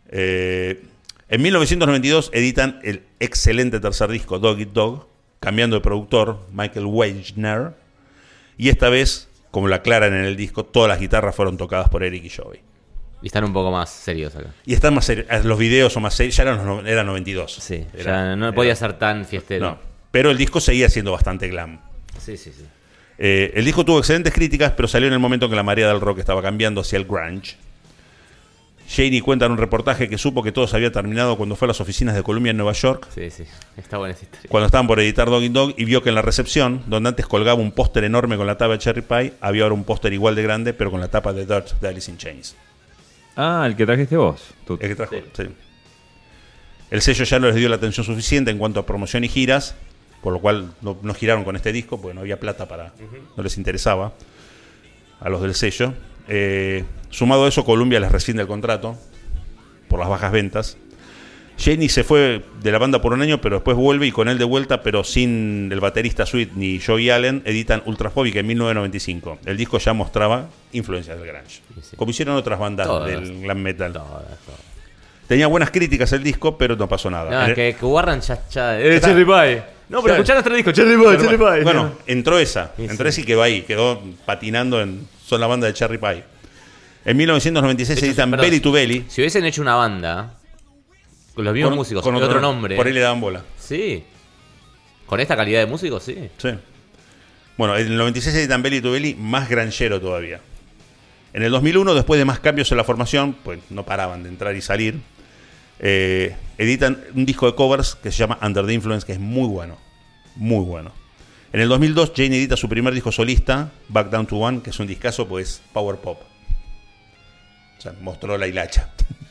En 1992 editan el excelente tercer disco, Dog Eat Dog, cambiando de productor, Michael Wagner, y esta vez, como lo aclaran en el disco, todas las guitarras fueron tocadas por Eric y Joey. Y están un poco más serios acá. Y están más serios, los videos son más serios, ya eran 92. Sí, Era- ya no era- podía ser tan fiestero. No, pero el disco seguía siendo bastante glam. Sí. El disco tuvo excelentes críticas, pero salió en el momento en que la marea del rock estaba cambiando hacia el grunge. Janie cuenta en un reportaje que supo que todo se había terminado cuando fue a las oficinas de Columbia en Nueva York, Sí. Está buena esa historia. cuando estaban por editar Dog Eat Dog, y vio que en la recepción, donde antes colgaba un póster enorme con la tapa de Cherry Pie, había ahora un póster igual de grande, pero con la tapa de Dirt de Alice in Chains. Ah, el que trajiste vos. Tú. El que trajo, sí. El sello ya no les dio la atención suficiente en cuanto a promoción y giras, por lo cual no giraron con este disco, porque no había plata no les interesaba a los del sello. Sumado a eso, Columbia les rescinde el contrato por las bajas ventas. Janie se fue de la banda por un año, pero después vuelve, y con él de vuelta, pero sin el baterista Sweet ni Joey Allen, editan Ultraphobic en 1995. El disco ya mostraba influencias del grunge, Sí. como hicieron otras bandas Todas. del glam metal. Todas. Tenía buenas críticas el disco, pero no pasó nada. No, En que Warren ya. Está- Cherry Pie. No, pero Ya. escuchá nuestro disco, Cherry Pie. Bueno, entró esa Sí, y quedó ahí, quedó patinando son la banda de Cherry Pie. En 1996 se De hecho, editan perdón, Belly to Belly. Si hubiesen hecho una banda con los mismos músicos, con otro nombre. Por ahí le daban bola. Sí. Con esta calidad de músicos, sí. Sí. Bueno, en el 96 se editan Belly to Belly, más granjero todavía. En el 2001, después de más cambios en la formación, pues no paraban de entrar y salir, editan un disco de covers que se llama Under the Influence, que es muy bueno. Muy bueno. En el 2002, Jane edita su primer disco solista, Back Down to One, que es un discazo, pues power pop. O sea, mostró la hilacha.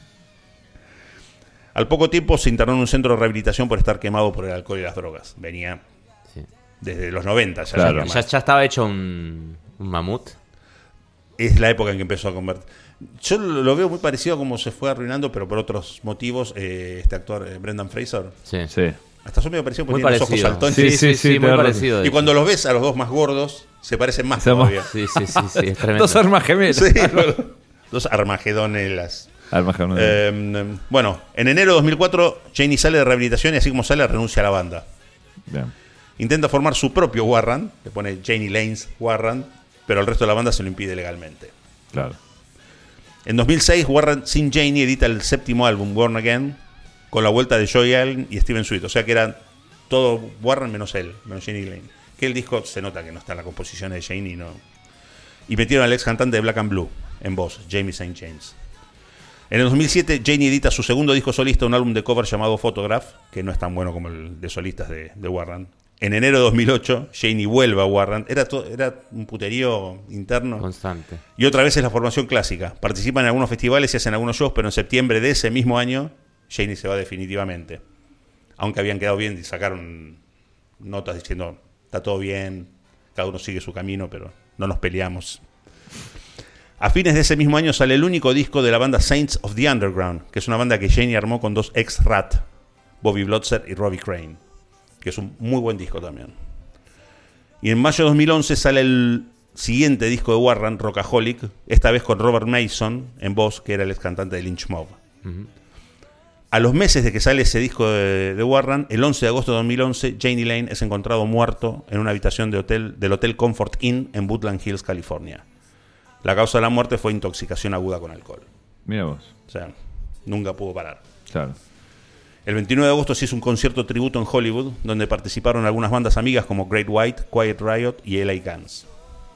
Al poco tiempo se internó en un centro de rehabilitación por estar quemado por el alcohol y las drogas. Venía desde los 90 ya. Claro. Ya estaba hecho un mamut. Es la época en que empezó a convertir. Yo lo veo muy parecido a cómo se fue arruinando, pero por otros motivos. Este actor, Brendan Fraser. Sí. Sí. Hasta son medio parecido porque Muy tiene los ojos parecido. saltones. Sí, muy te parecido. de Y hecho. cuando los ves a los dos más gordos, se parecen más Somos- todavía. Sí, es tremendo. Dos armas gemelas. Sí, dos armagedones. Armas gemelas. Bueno, en enero de 2004, Janie sale de rehabilitación y así como sale, renuncia a la banda. Bien. Intenta formar su propio Warrant, le pone Janie Lane's Warrant, pero el resto de la banda se lo impide legalmente. Claro. En 2006, Warrant sin Janie edita el séptimo álbum, Born Again, con la vuelta de Joey Allen y Steven Sweet. O sea que era todo Warrant menos él, menos Janie Lane. Que el disco se nota que no está en la composición de Janie, no. Y metieron al ex cantante de Black and Blue en voz, Jamie St. James. En el 2007, Janie edita su segundo disco solista, un álbum de cover llamado Photograph, que no es tan bueno como el de solistas de Warrant. En enero de 2008, Janie vuelve a Warrant. Era un puterío interno. Constante. Y otra vez es la formación clásica. Participan en algunos festivales y hacen algunos shows, pero en septiembre de ese mismo año, Janie se va definitivamente. Aunque habían quedado bien y sacaron notas diciendo, está todo bien, cada uno sigue su camino, pero no nos peleamos. A fines de ese mismo año sale el único disco de la banda Saints of the Underground, que es una banda que Janie armó con dos ex-Rat, Bobby Blotzer y Robbie Crane, que es un muy buen disco también. Y en mayo de 2011 sale el siguiente disco de Warrant, Rockaholic, esta vez con Robert Mason en voz, que era el ex cantante de Lynch Mob. A los meses de que sale ese disco de Warrant, el 11 de agosto de 2011, Janie Lane es encontrado muerto en una habitación del Hotel Comfort Inn en Woodland Hills, California. La causa de la muerte fue intoxicación aguda con alcohol. Mira vos. O sea, nunca pudo parar. Claro. El 29 de agosto se hizo un concierto tributo en Hollywood, donde participaron algunas bandas amigas como Great White, Quiet Riot y LA Guns.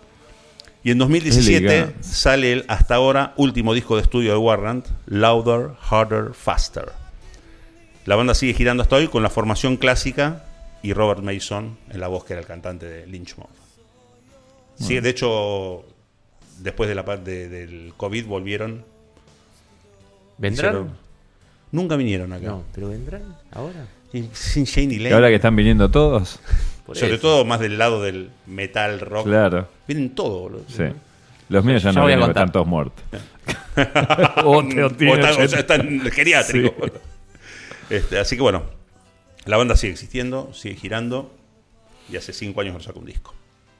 Y en 2017 LA Guns. sale el hasta ahora último disco de estudio de Warrant, Louder, Harder, Faster. La banda sigue girando hasta hoy con la formación clásica y Robert Mason en la voz, que era el cantante de Lynch Mob. Sí, de hecho, después de la parte del COVID volvieron. ¿Vendrán? Hicieron- Nunca vinieron acá. No, pero vendrán ahora. Y sin Janie Y Lane. ahora que están viniendo todos. Por Sobre eso. todo más del lado del metal, rock. Claro. Vienen todo, boludo. Sí. Los míos ya Ya no voy a vienen, contar. están todos muertos. O sea, están geriátricos. Así que bueno, la banda sigue existiendo, sigue girando. Y hace 5 años no saca un disco.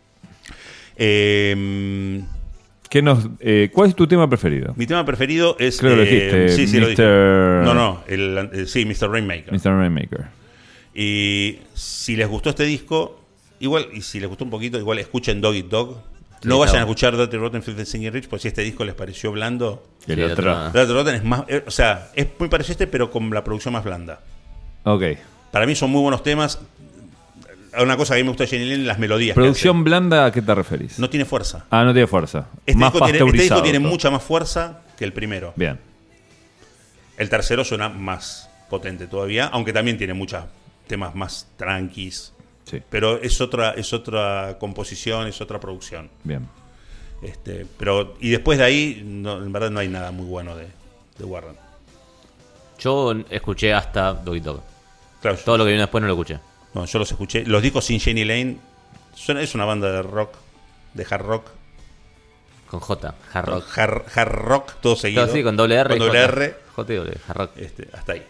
¿Cuál es tu tema preferido? Mi tema preferido es. Creo que lo dijiste, Sí, sí, lo dije. Mr. No, sí, Mr. Rainmaker. Mr. Rainmaker. Y si les gustó este disco, igual, y si les gustó un poquito, igual escuchen Dog Eat Dog. Sí, No vayan está a escuchar Dirty Rotten Filthy Singing Rich, porque si este disco les pareció blando. El Sí, otro. otro. Dirty Rotten es más. O sea, es muy parecido a este, pero con la producción más blanda. Ok. Para mí son muy buenos temas. Una cosa que a mí me gusta de Janie Lane, las melodías. que ¿Producción blanda a qué te referís? hace. No tiene fuerza. Ah, no tiene fuerza. Este Más disco pasteurizado tiene todo. mucha más fuerza que el primero. Bien. El tercero suena más potente todavía, aunque también tiene muchos temas más tranquis. Sí. Pero es otra composición, es otra producción. Bien. Y después de ahí, en verdad no hay nada muy bueno de Warrant. Yo escuché hasta Dog Eat Dog. Claro, Todo lo que vino después no lo escuché. no, yo los escuché. Los discos sin Janie Lane es una banda de rock, de hard rock. Con J, Hard Rock. Hard rock, todo seguido. Claro, sí, con doble R. Con y doble J. R. J y doble, Hard Rock. Hasta ahí.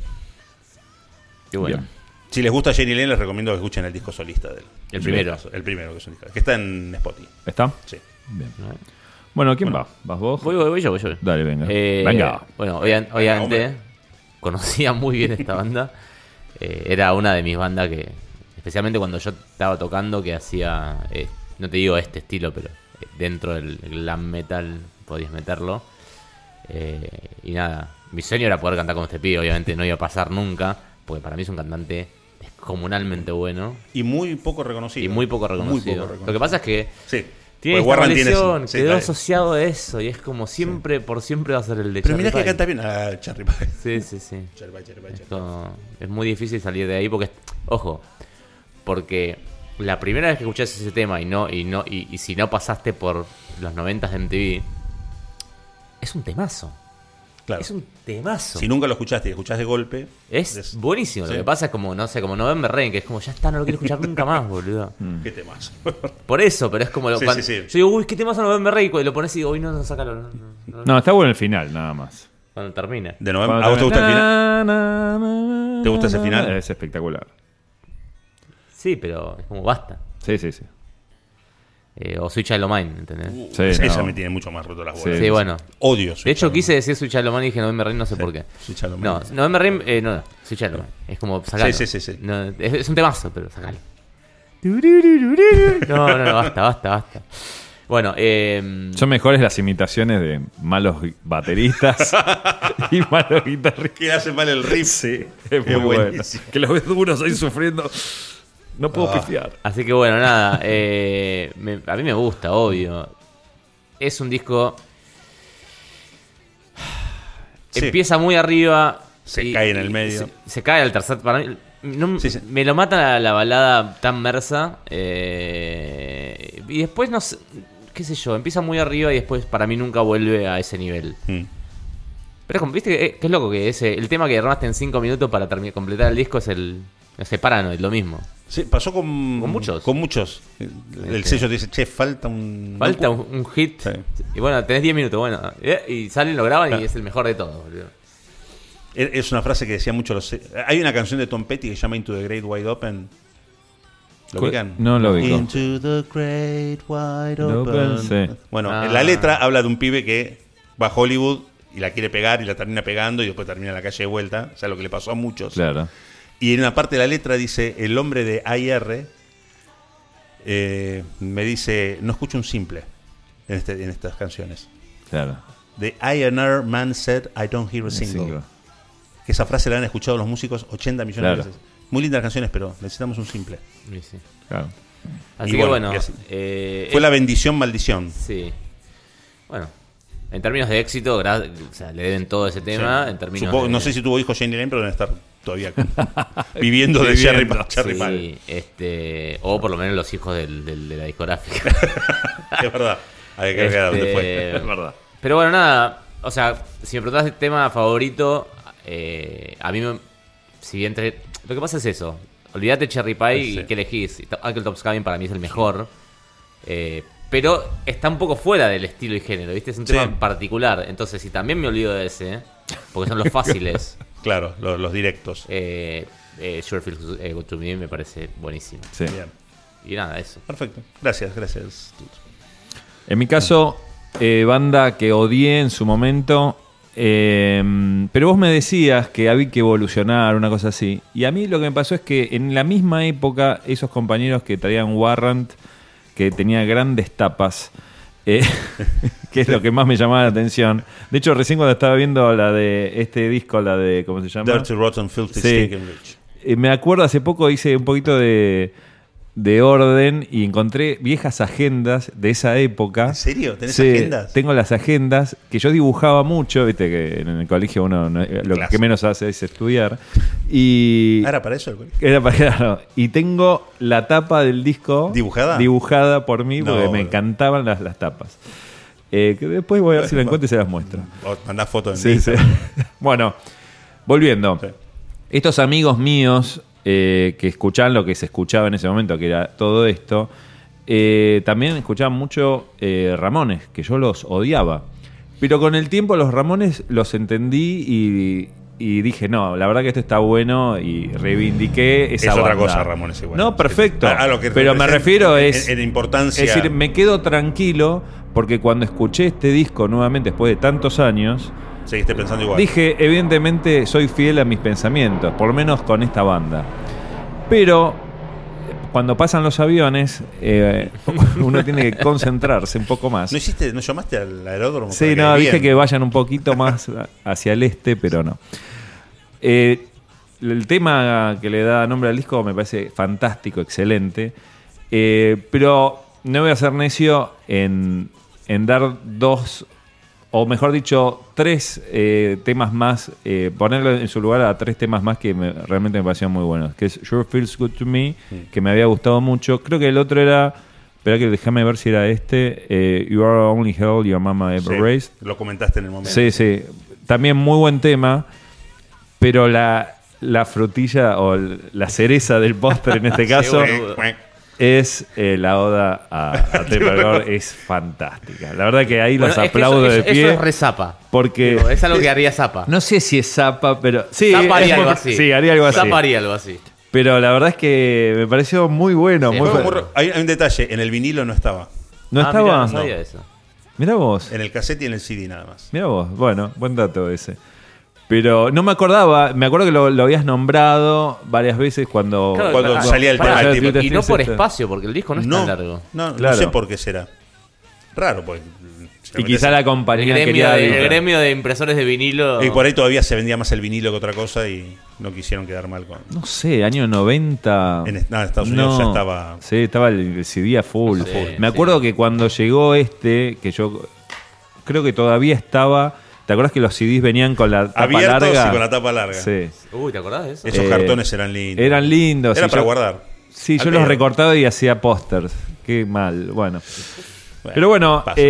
Y bueno. Bien. Si les gusta Janie Lane, les recomiendo que escuchen el disco solista de él. El primero. El primero, que es un disco. Que está en Spotify. ¿Está? Sí. Bien. Bueno, ¿quién va? ¿Vas vos? Voy yo. Dale, venga. Venga. Bueno, obviamente hombre. conocía muy bien esta banda. Era una de mis bandas que, especialmente cuando yo estaba tocando, que hacía, no te digo este estilo, pero dentro del glam metal podías meterlo. Y nada, mi sueño era poder cantar como este pibe. Obviamente no iba a pasar nunca, porque para mí es un cantante descomunalmente bueno Y muy poco reconocido. y muy poco reconocido. Lo que pasa es que Sí. tiene Porque esta Warrant maldición, sí, quedó está- asociado a eso y es como siempre, por siempre va a ser el de Pero Cherry mirá que Pie. canta bien a Cherry Pie. Sí. Cherry Pie. Esto es muy difícil salir de ahí porque, ojo, porque la primera vez que escuchás ese tema y si no pasaste por los 90s de MTV, es un temazo. Claro. Es un temazo. Si nunca lo escuchaste y escuchás de golpe... Es buenísimo. Sí. Lo que pasa es como, no sé, como November Rain, que es como, ya está, no lo quiero escuchar nunca más, boludo. Qué temazo. Por eso, pero es como... Sí, cuando, sí. Yo digo, uy, qué temazo November Rain, y lo pones y digo, uy, no, sácalo. No, está bueno el final, nada más. Cuando termina. De nuevo, Cuando ¿a vos te gusta el final? final? ¿Te gusta ese final? Es espectacular. Sí, pero es como, basta. Sí, sí, sí. O Sweet Child O' Mine, ¿entendés? Sí, Esa no. me tiene mucho más roto las Sí. bolas. Sí, bueno. Odio. De hecho, quise decir Sweet Child O' Mine y dije November Rain, no sé por qué. Sweet Child O' Mine. No, November Rain, no, Sweet Child O' Mine. Es como, sacalo. Sí. No, es un temazo, pero sacalo. No, basta. Bueno, Son mejores las imitaciones de malos bateristas y malos guitarristas. Que hace mal el riff. Sí, es Qué muy bueno. buenísimo. Que los ves duros ahí sufriendo. No puedo pifiar. así que bueno, nada. A mí me gusta, obvio. Es un disco. Sí. Empieza muy arriba. Se cae en el medio. Se cae al tercer. Para mí, Sí. me lo mata la balada tan mersa. Y después no sé. Qué sé yo, empieza muy arriba y después para mí nunca vuelve a ese nivel. Pero es como, viste que es loco que el tema que armaste en 5 minutos para completar el disco es el Paranoid, lo mismo. Sí, pasó con muchos. Con muchos. El Este. sello te dice, che, falta un... Falta un hit. Sí. Y bueno, tenés 10 minutos, bueno. Y salen, lo graban Claro. y es el mejor de todos, boludo. Es una frase que decía mucho Hay una canción de Tom Petty que se llama Into the Great Wide Open. ¿Lo ubican? No lo ubico. Into the Great Wide Open, Open. sí. Bueno, Ah. en la letra habla de un pibe que va a Hollywood y la quiere pegar y la termina pegando y después termina en la calle de vuelta. O sea, lo que le pasó a muchos. Claro. Y en una parte de la letra dice, el hombre de AIR me dice, no escucho un simple en estas canciones. Claro. The INR man said, I don't hear a single. Que esa frase la han escuchado los músicos 80 millones Claro. de veces. Muy lindas canciones, pero necesitamos un simple. Y sí. Claro. Así Y que bueno, bueno. y así. Fue la bendición, maldición. Sí. Bueno. En términos de éxito, o sea, le deben todo ese tema. Sí. En términos Supongo- de- No sé si tuvo hijos Jane Lane, pero deben estar todavía viviendo de Cherry Sí, Pie. o por lo menos los hijos de la discográfica. Es verdad. Hay que ver a dónde fue. Es verdad. Pero bueno, nada. O sea, si me preguntás el tema favorito, a mí si bien lo que pasa es eso. Olvídate Cherry Pie Sí. y qué elegís. Uncle Tom's Cabin para mí es el mejor. Pero está un poco fuera del estilo y género, ¿viste? Es un tema Sí. particular. Entonces, si también me olvido de ese, porque son los fáciles. Claro, los directos. Sure Feels Good to Me me parece buenísimo. Sí. Bien. Y nada, eso. Perfecto. Gracias. En mi caso, banda que odié en su momento. Pero vos me decías que había que evolucionar, una cosa así. Y a mí lo que me pasó es que en la misma época, esos compañeros que traían Warrant, que tenía grandes tapas, que es lo que más me llamaba la atención. De hecho, recién cuando estaba viendo la de este disco, la de, ¿cómo se llama? Dirty, Rotten, Filthy, Sí. Stinking Rich. Me acuerdo, hace poco hice un poquito de orden y encontré viejas agendas de esa época. ¿En serio? ¿Tenés Sí, agendas? Tengo las agendas que yo dibujaba mucho, viste que en el colegio uno lo Claro. que menos hace es estudiar. Y ¿Era para eso el colegio? era para y tengo la tapa del disco ¿Dibujada? dibujada por mí No, porque me boludo. encantaban las tapas. Que después voy a ver si la encuentro y se las muestro. O mandás fotos Sí, en sí. Instagram. Bueno, volviendo. Sí. Estos amigos míos que escuchaban lo que se escuchaba en ese momento, que era todo esto, también escuchaban mucho Ramones, que yo los odiaba. Pero con el tiempo los Ramones los entendí y dije, no, la verdad que esto está bueno y reivindiqué esa Es otra banda. cosa, Ramones, igual. No, perfecto. A lo que pero me refiero en importancia. es decir, me quedo tranquilo porque cuando escuché este disco nuevamente después de tantos años, Seguiste pensando igual. dije, evidentemente soy fiel a mis pensamientos, por lo menos con esta banda. Pero cuando pasan los aviones, uno tiene que concentrarse un poco más. ¿No llamaste al aeródromo? Sí, para no, que dije bien? que vayan un poquito más hacia el este, pero no. El tema que le da nombre al disco me parece fantástico, excelente. Pero no voy a ser necio en dar dos o mejor dicho, 3 temas más, ponerlo en su lugar a 3 temas más que realmente me parecieron muy buenos, que es Sure Feels Good to Me, que me había gustado mucho. Creo que el otro era, espera que déjame ver si era You Are Only Hell Your Mama Ever Raised. Lo comentaste en el momento. Sí, también muy buen tema, pero la frutilla o la cereza del póster en este caso es la oda a Trevor. Es fantástica. La verdad que ahí los aplaudo de pie. Eso es re Zappa. Porque Digo, es algo que haría Zappa. no sé si es Zappa, pero sí, Zappa haría es algo muy- así. Sí, haría algo así. Zappa haría algo así. Pero la verdad es que me pareció muy bueno. Sí, muy fue bueno. Hay un detalle, en el vinilo no estaba. ¿No Ah, estaba? mirá, no sabía eso. Mirá vos. En el cassette y en el CD nada más. Mirá vos. Bueno, buen dato ese. Pero no me acordaba. Me acuerdo que lo habías nombrado varias veces cuando... Claro, Cuando claro. salía el Para tema, hacer el tipo, Twitter Y no por Fix, espacio, porque el disco no es tan largo. No Claro. sé por qué será. Raro, pues. Y quizá la El compañía gremio, quería... el gremio de impresores de vinilo. Y por ahí todavía se vendía más el vinilo que otra cosa y no quisieron quedar mal con. No sé, año 90... En Estados Unidos ya estaba. Sí, estaba el CD a full. Sí, Me acuerdo que cuando llegó que yo creo que todavía estaba... ¿Te acuerdas que los CDs venían con la tapa Abiertos larga? y con la tapa larga. Sí. Uy, ¿te acordás de eso? Esos cartones eran lindos. Eran lindos. Era y para yo- guardar. Sí, yo Al los pedo. recortaba y hacía pósters. Qué mal. Bueno. Bueno, Pero bueno, pasa.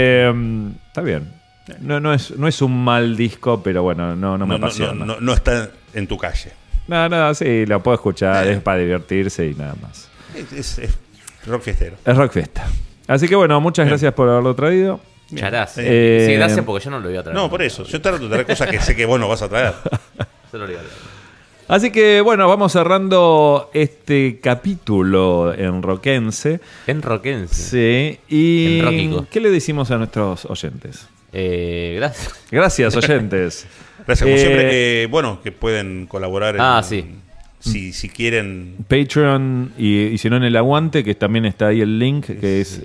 está bien. No es un mal disco, pero bueno, no me apasiona. no está en tu calle. No, sí, lo puedo escuchar, es para divertirse y nada más. Es rock fiestero. Es Rock Fiesta. Así que bueno, muchas gracias por haberlo traído. Muchas gracias. Eh, Sí, gracias porque yo no lo iba a traer. No, por eso. Yo trato de traer cosas que sé que vos no vas a traer. Solo lo iba a traer. Así que bueno, vamos cerrando este capítulo en Roquense. En Roquense. Sí, y En Rockico. ¿qué le decimos a nuestros oyentes? Gracias. Gracias, oyentes. Gracias, como Eh, siempre. Bueno, que pueden colaborar. Sí. Si quieren. Patreon y si no en el Aguante, que también está ahí el link, que es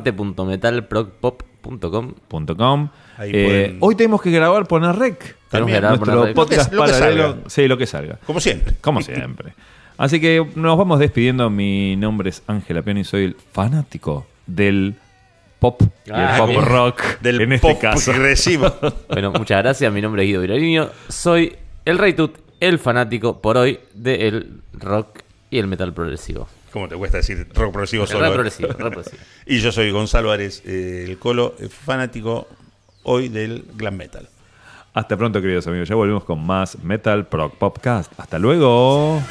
Aguante.metalprogpop.com. .com. Ahí pueden- Hoy tenemos que poner rec. Tenemos que También. grabar, Nuestro poner rec. podcast Lo que paralelo. salga. Sí, lo que salga. Como siempre. Como siempre. Así que nos vamos despidiendo. Mi nombre es Ángela Piano y soy el fanático del pop y el pop bien. rock Del en pop este caso. agresivo. Bueno, muchas gracias. Mi nombre es Guido Virariño. Soy el Rey Tut, el fanático por hoy del rock y el metal progresivo. ¿Cómo te cuesta decir rock progresivo El solo? rock progresivo, rock progresivo. Y yo soy Gonzalo Ares, el Colo, fanático hoy del glam metal. Hasta pronto, queridos amigos. Ya volvemos con más Metal Prog Popcast. Hasta luego.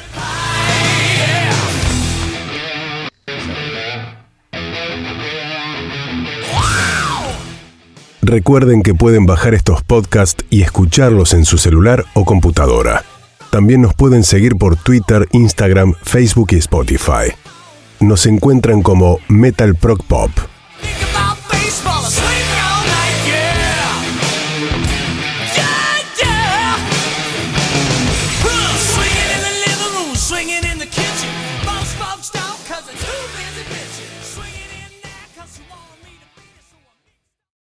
Recuerden que pueden bajar estos podcasts y escucharlos en su celular o computadora. También nos pueden seguir por Twitter, Instagram, Facebook y Spotify. Nos encuentran como Metal Prog Pop. Think about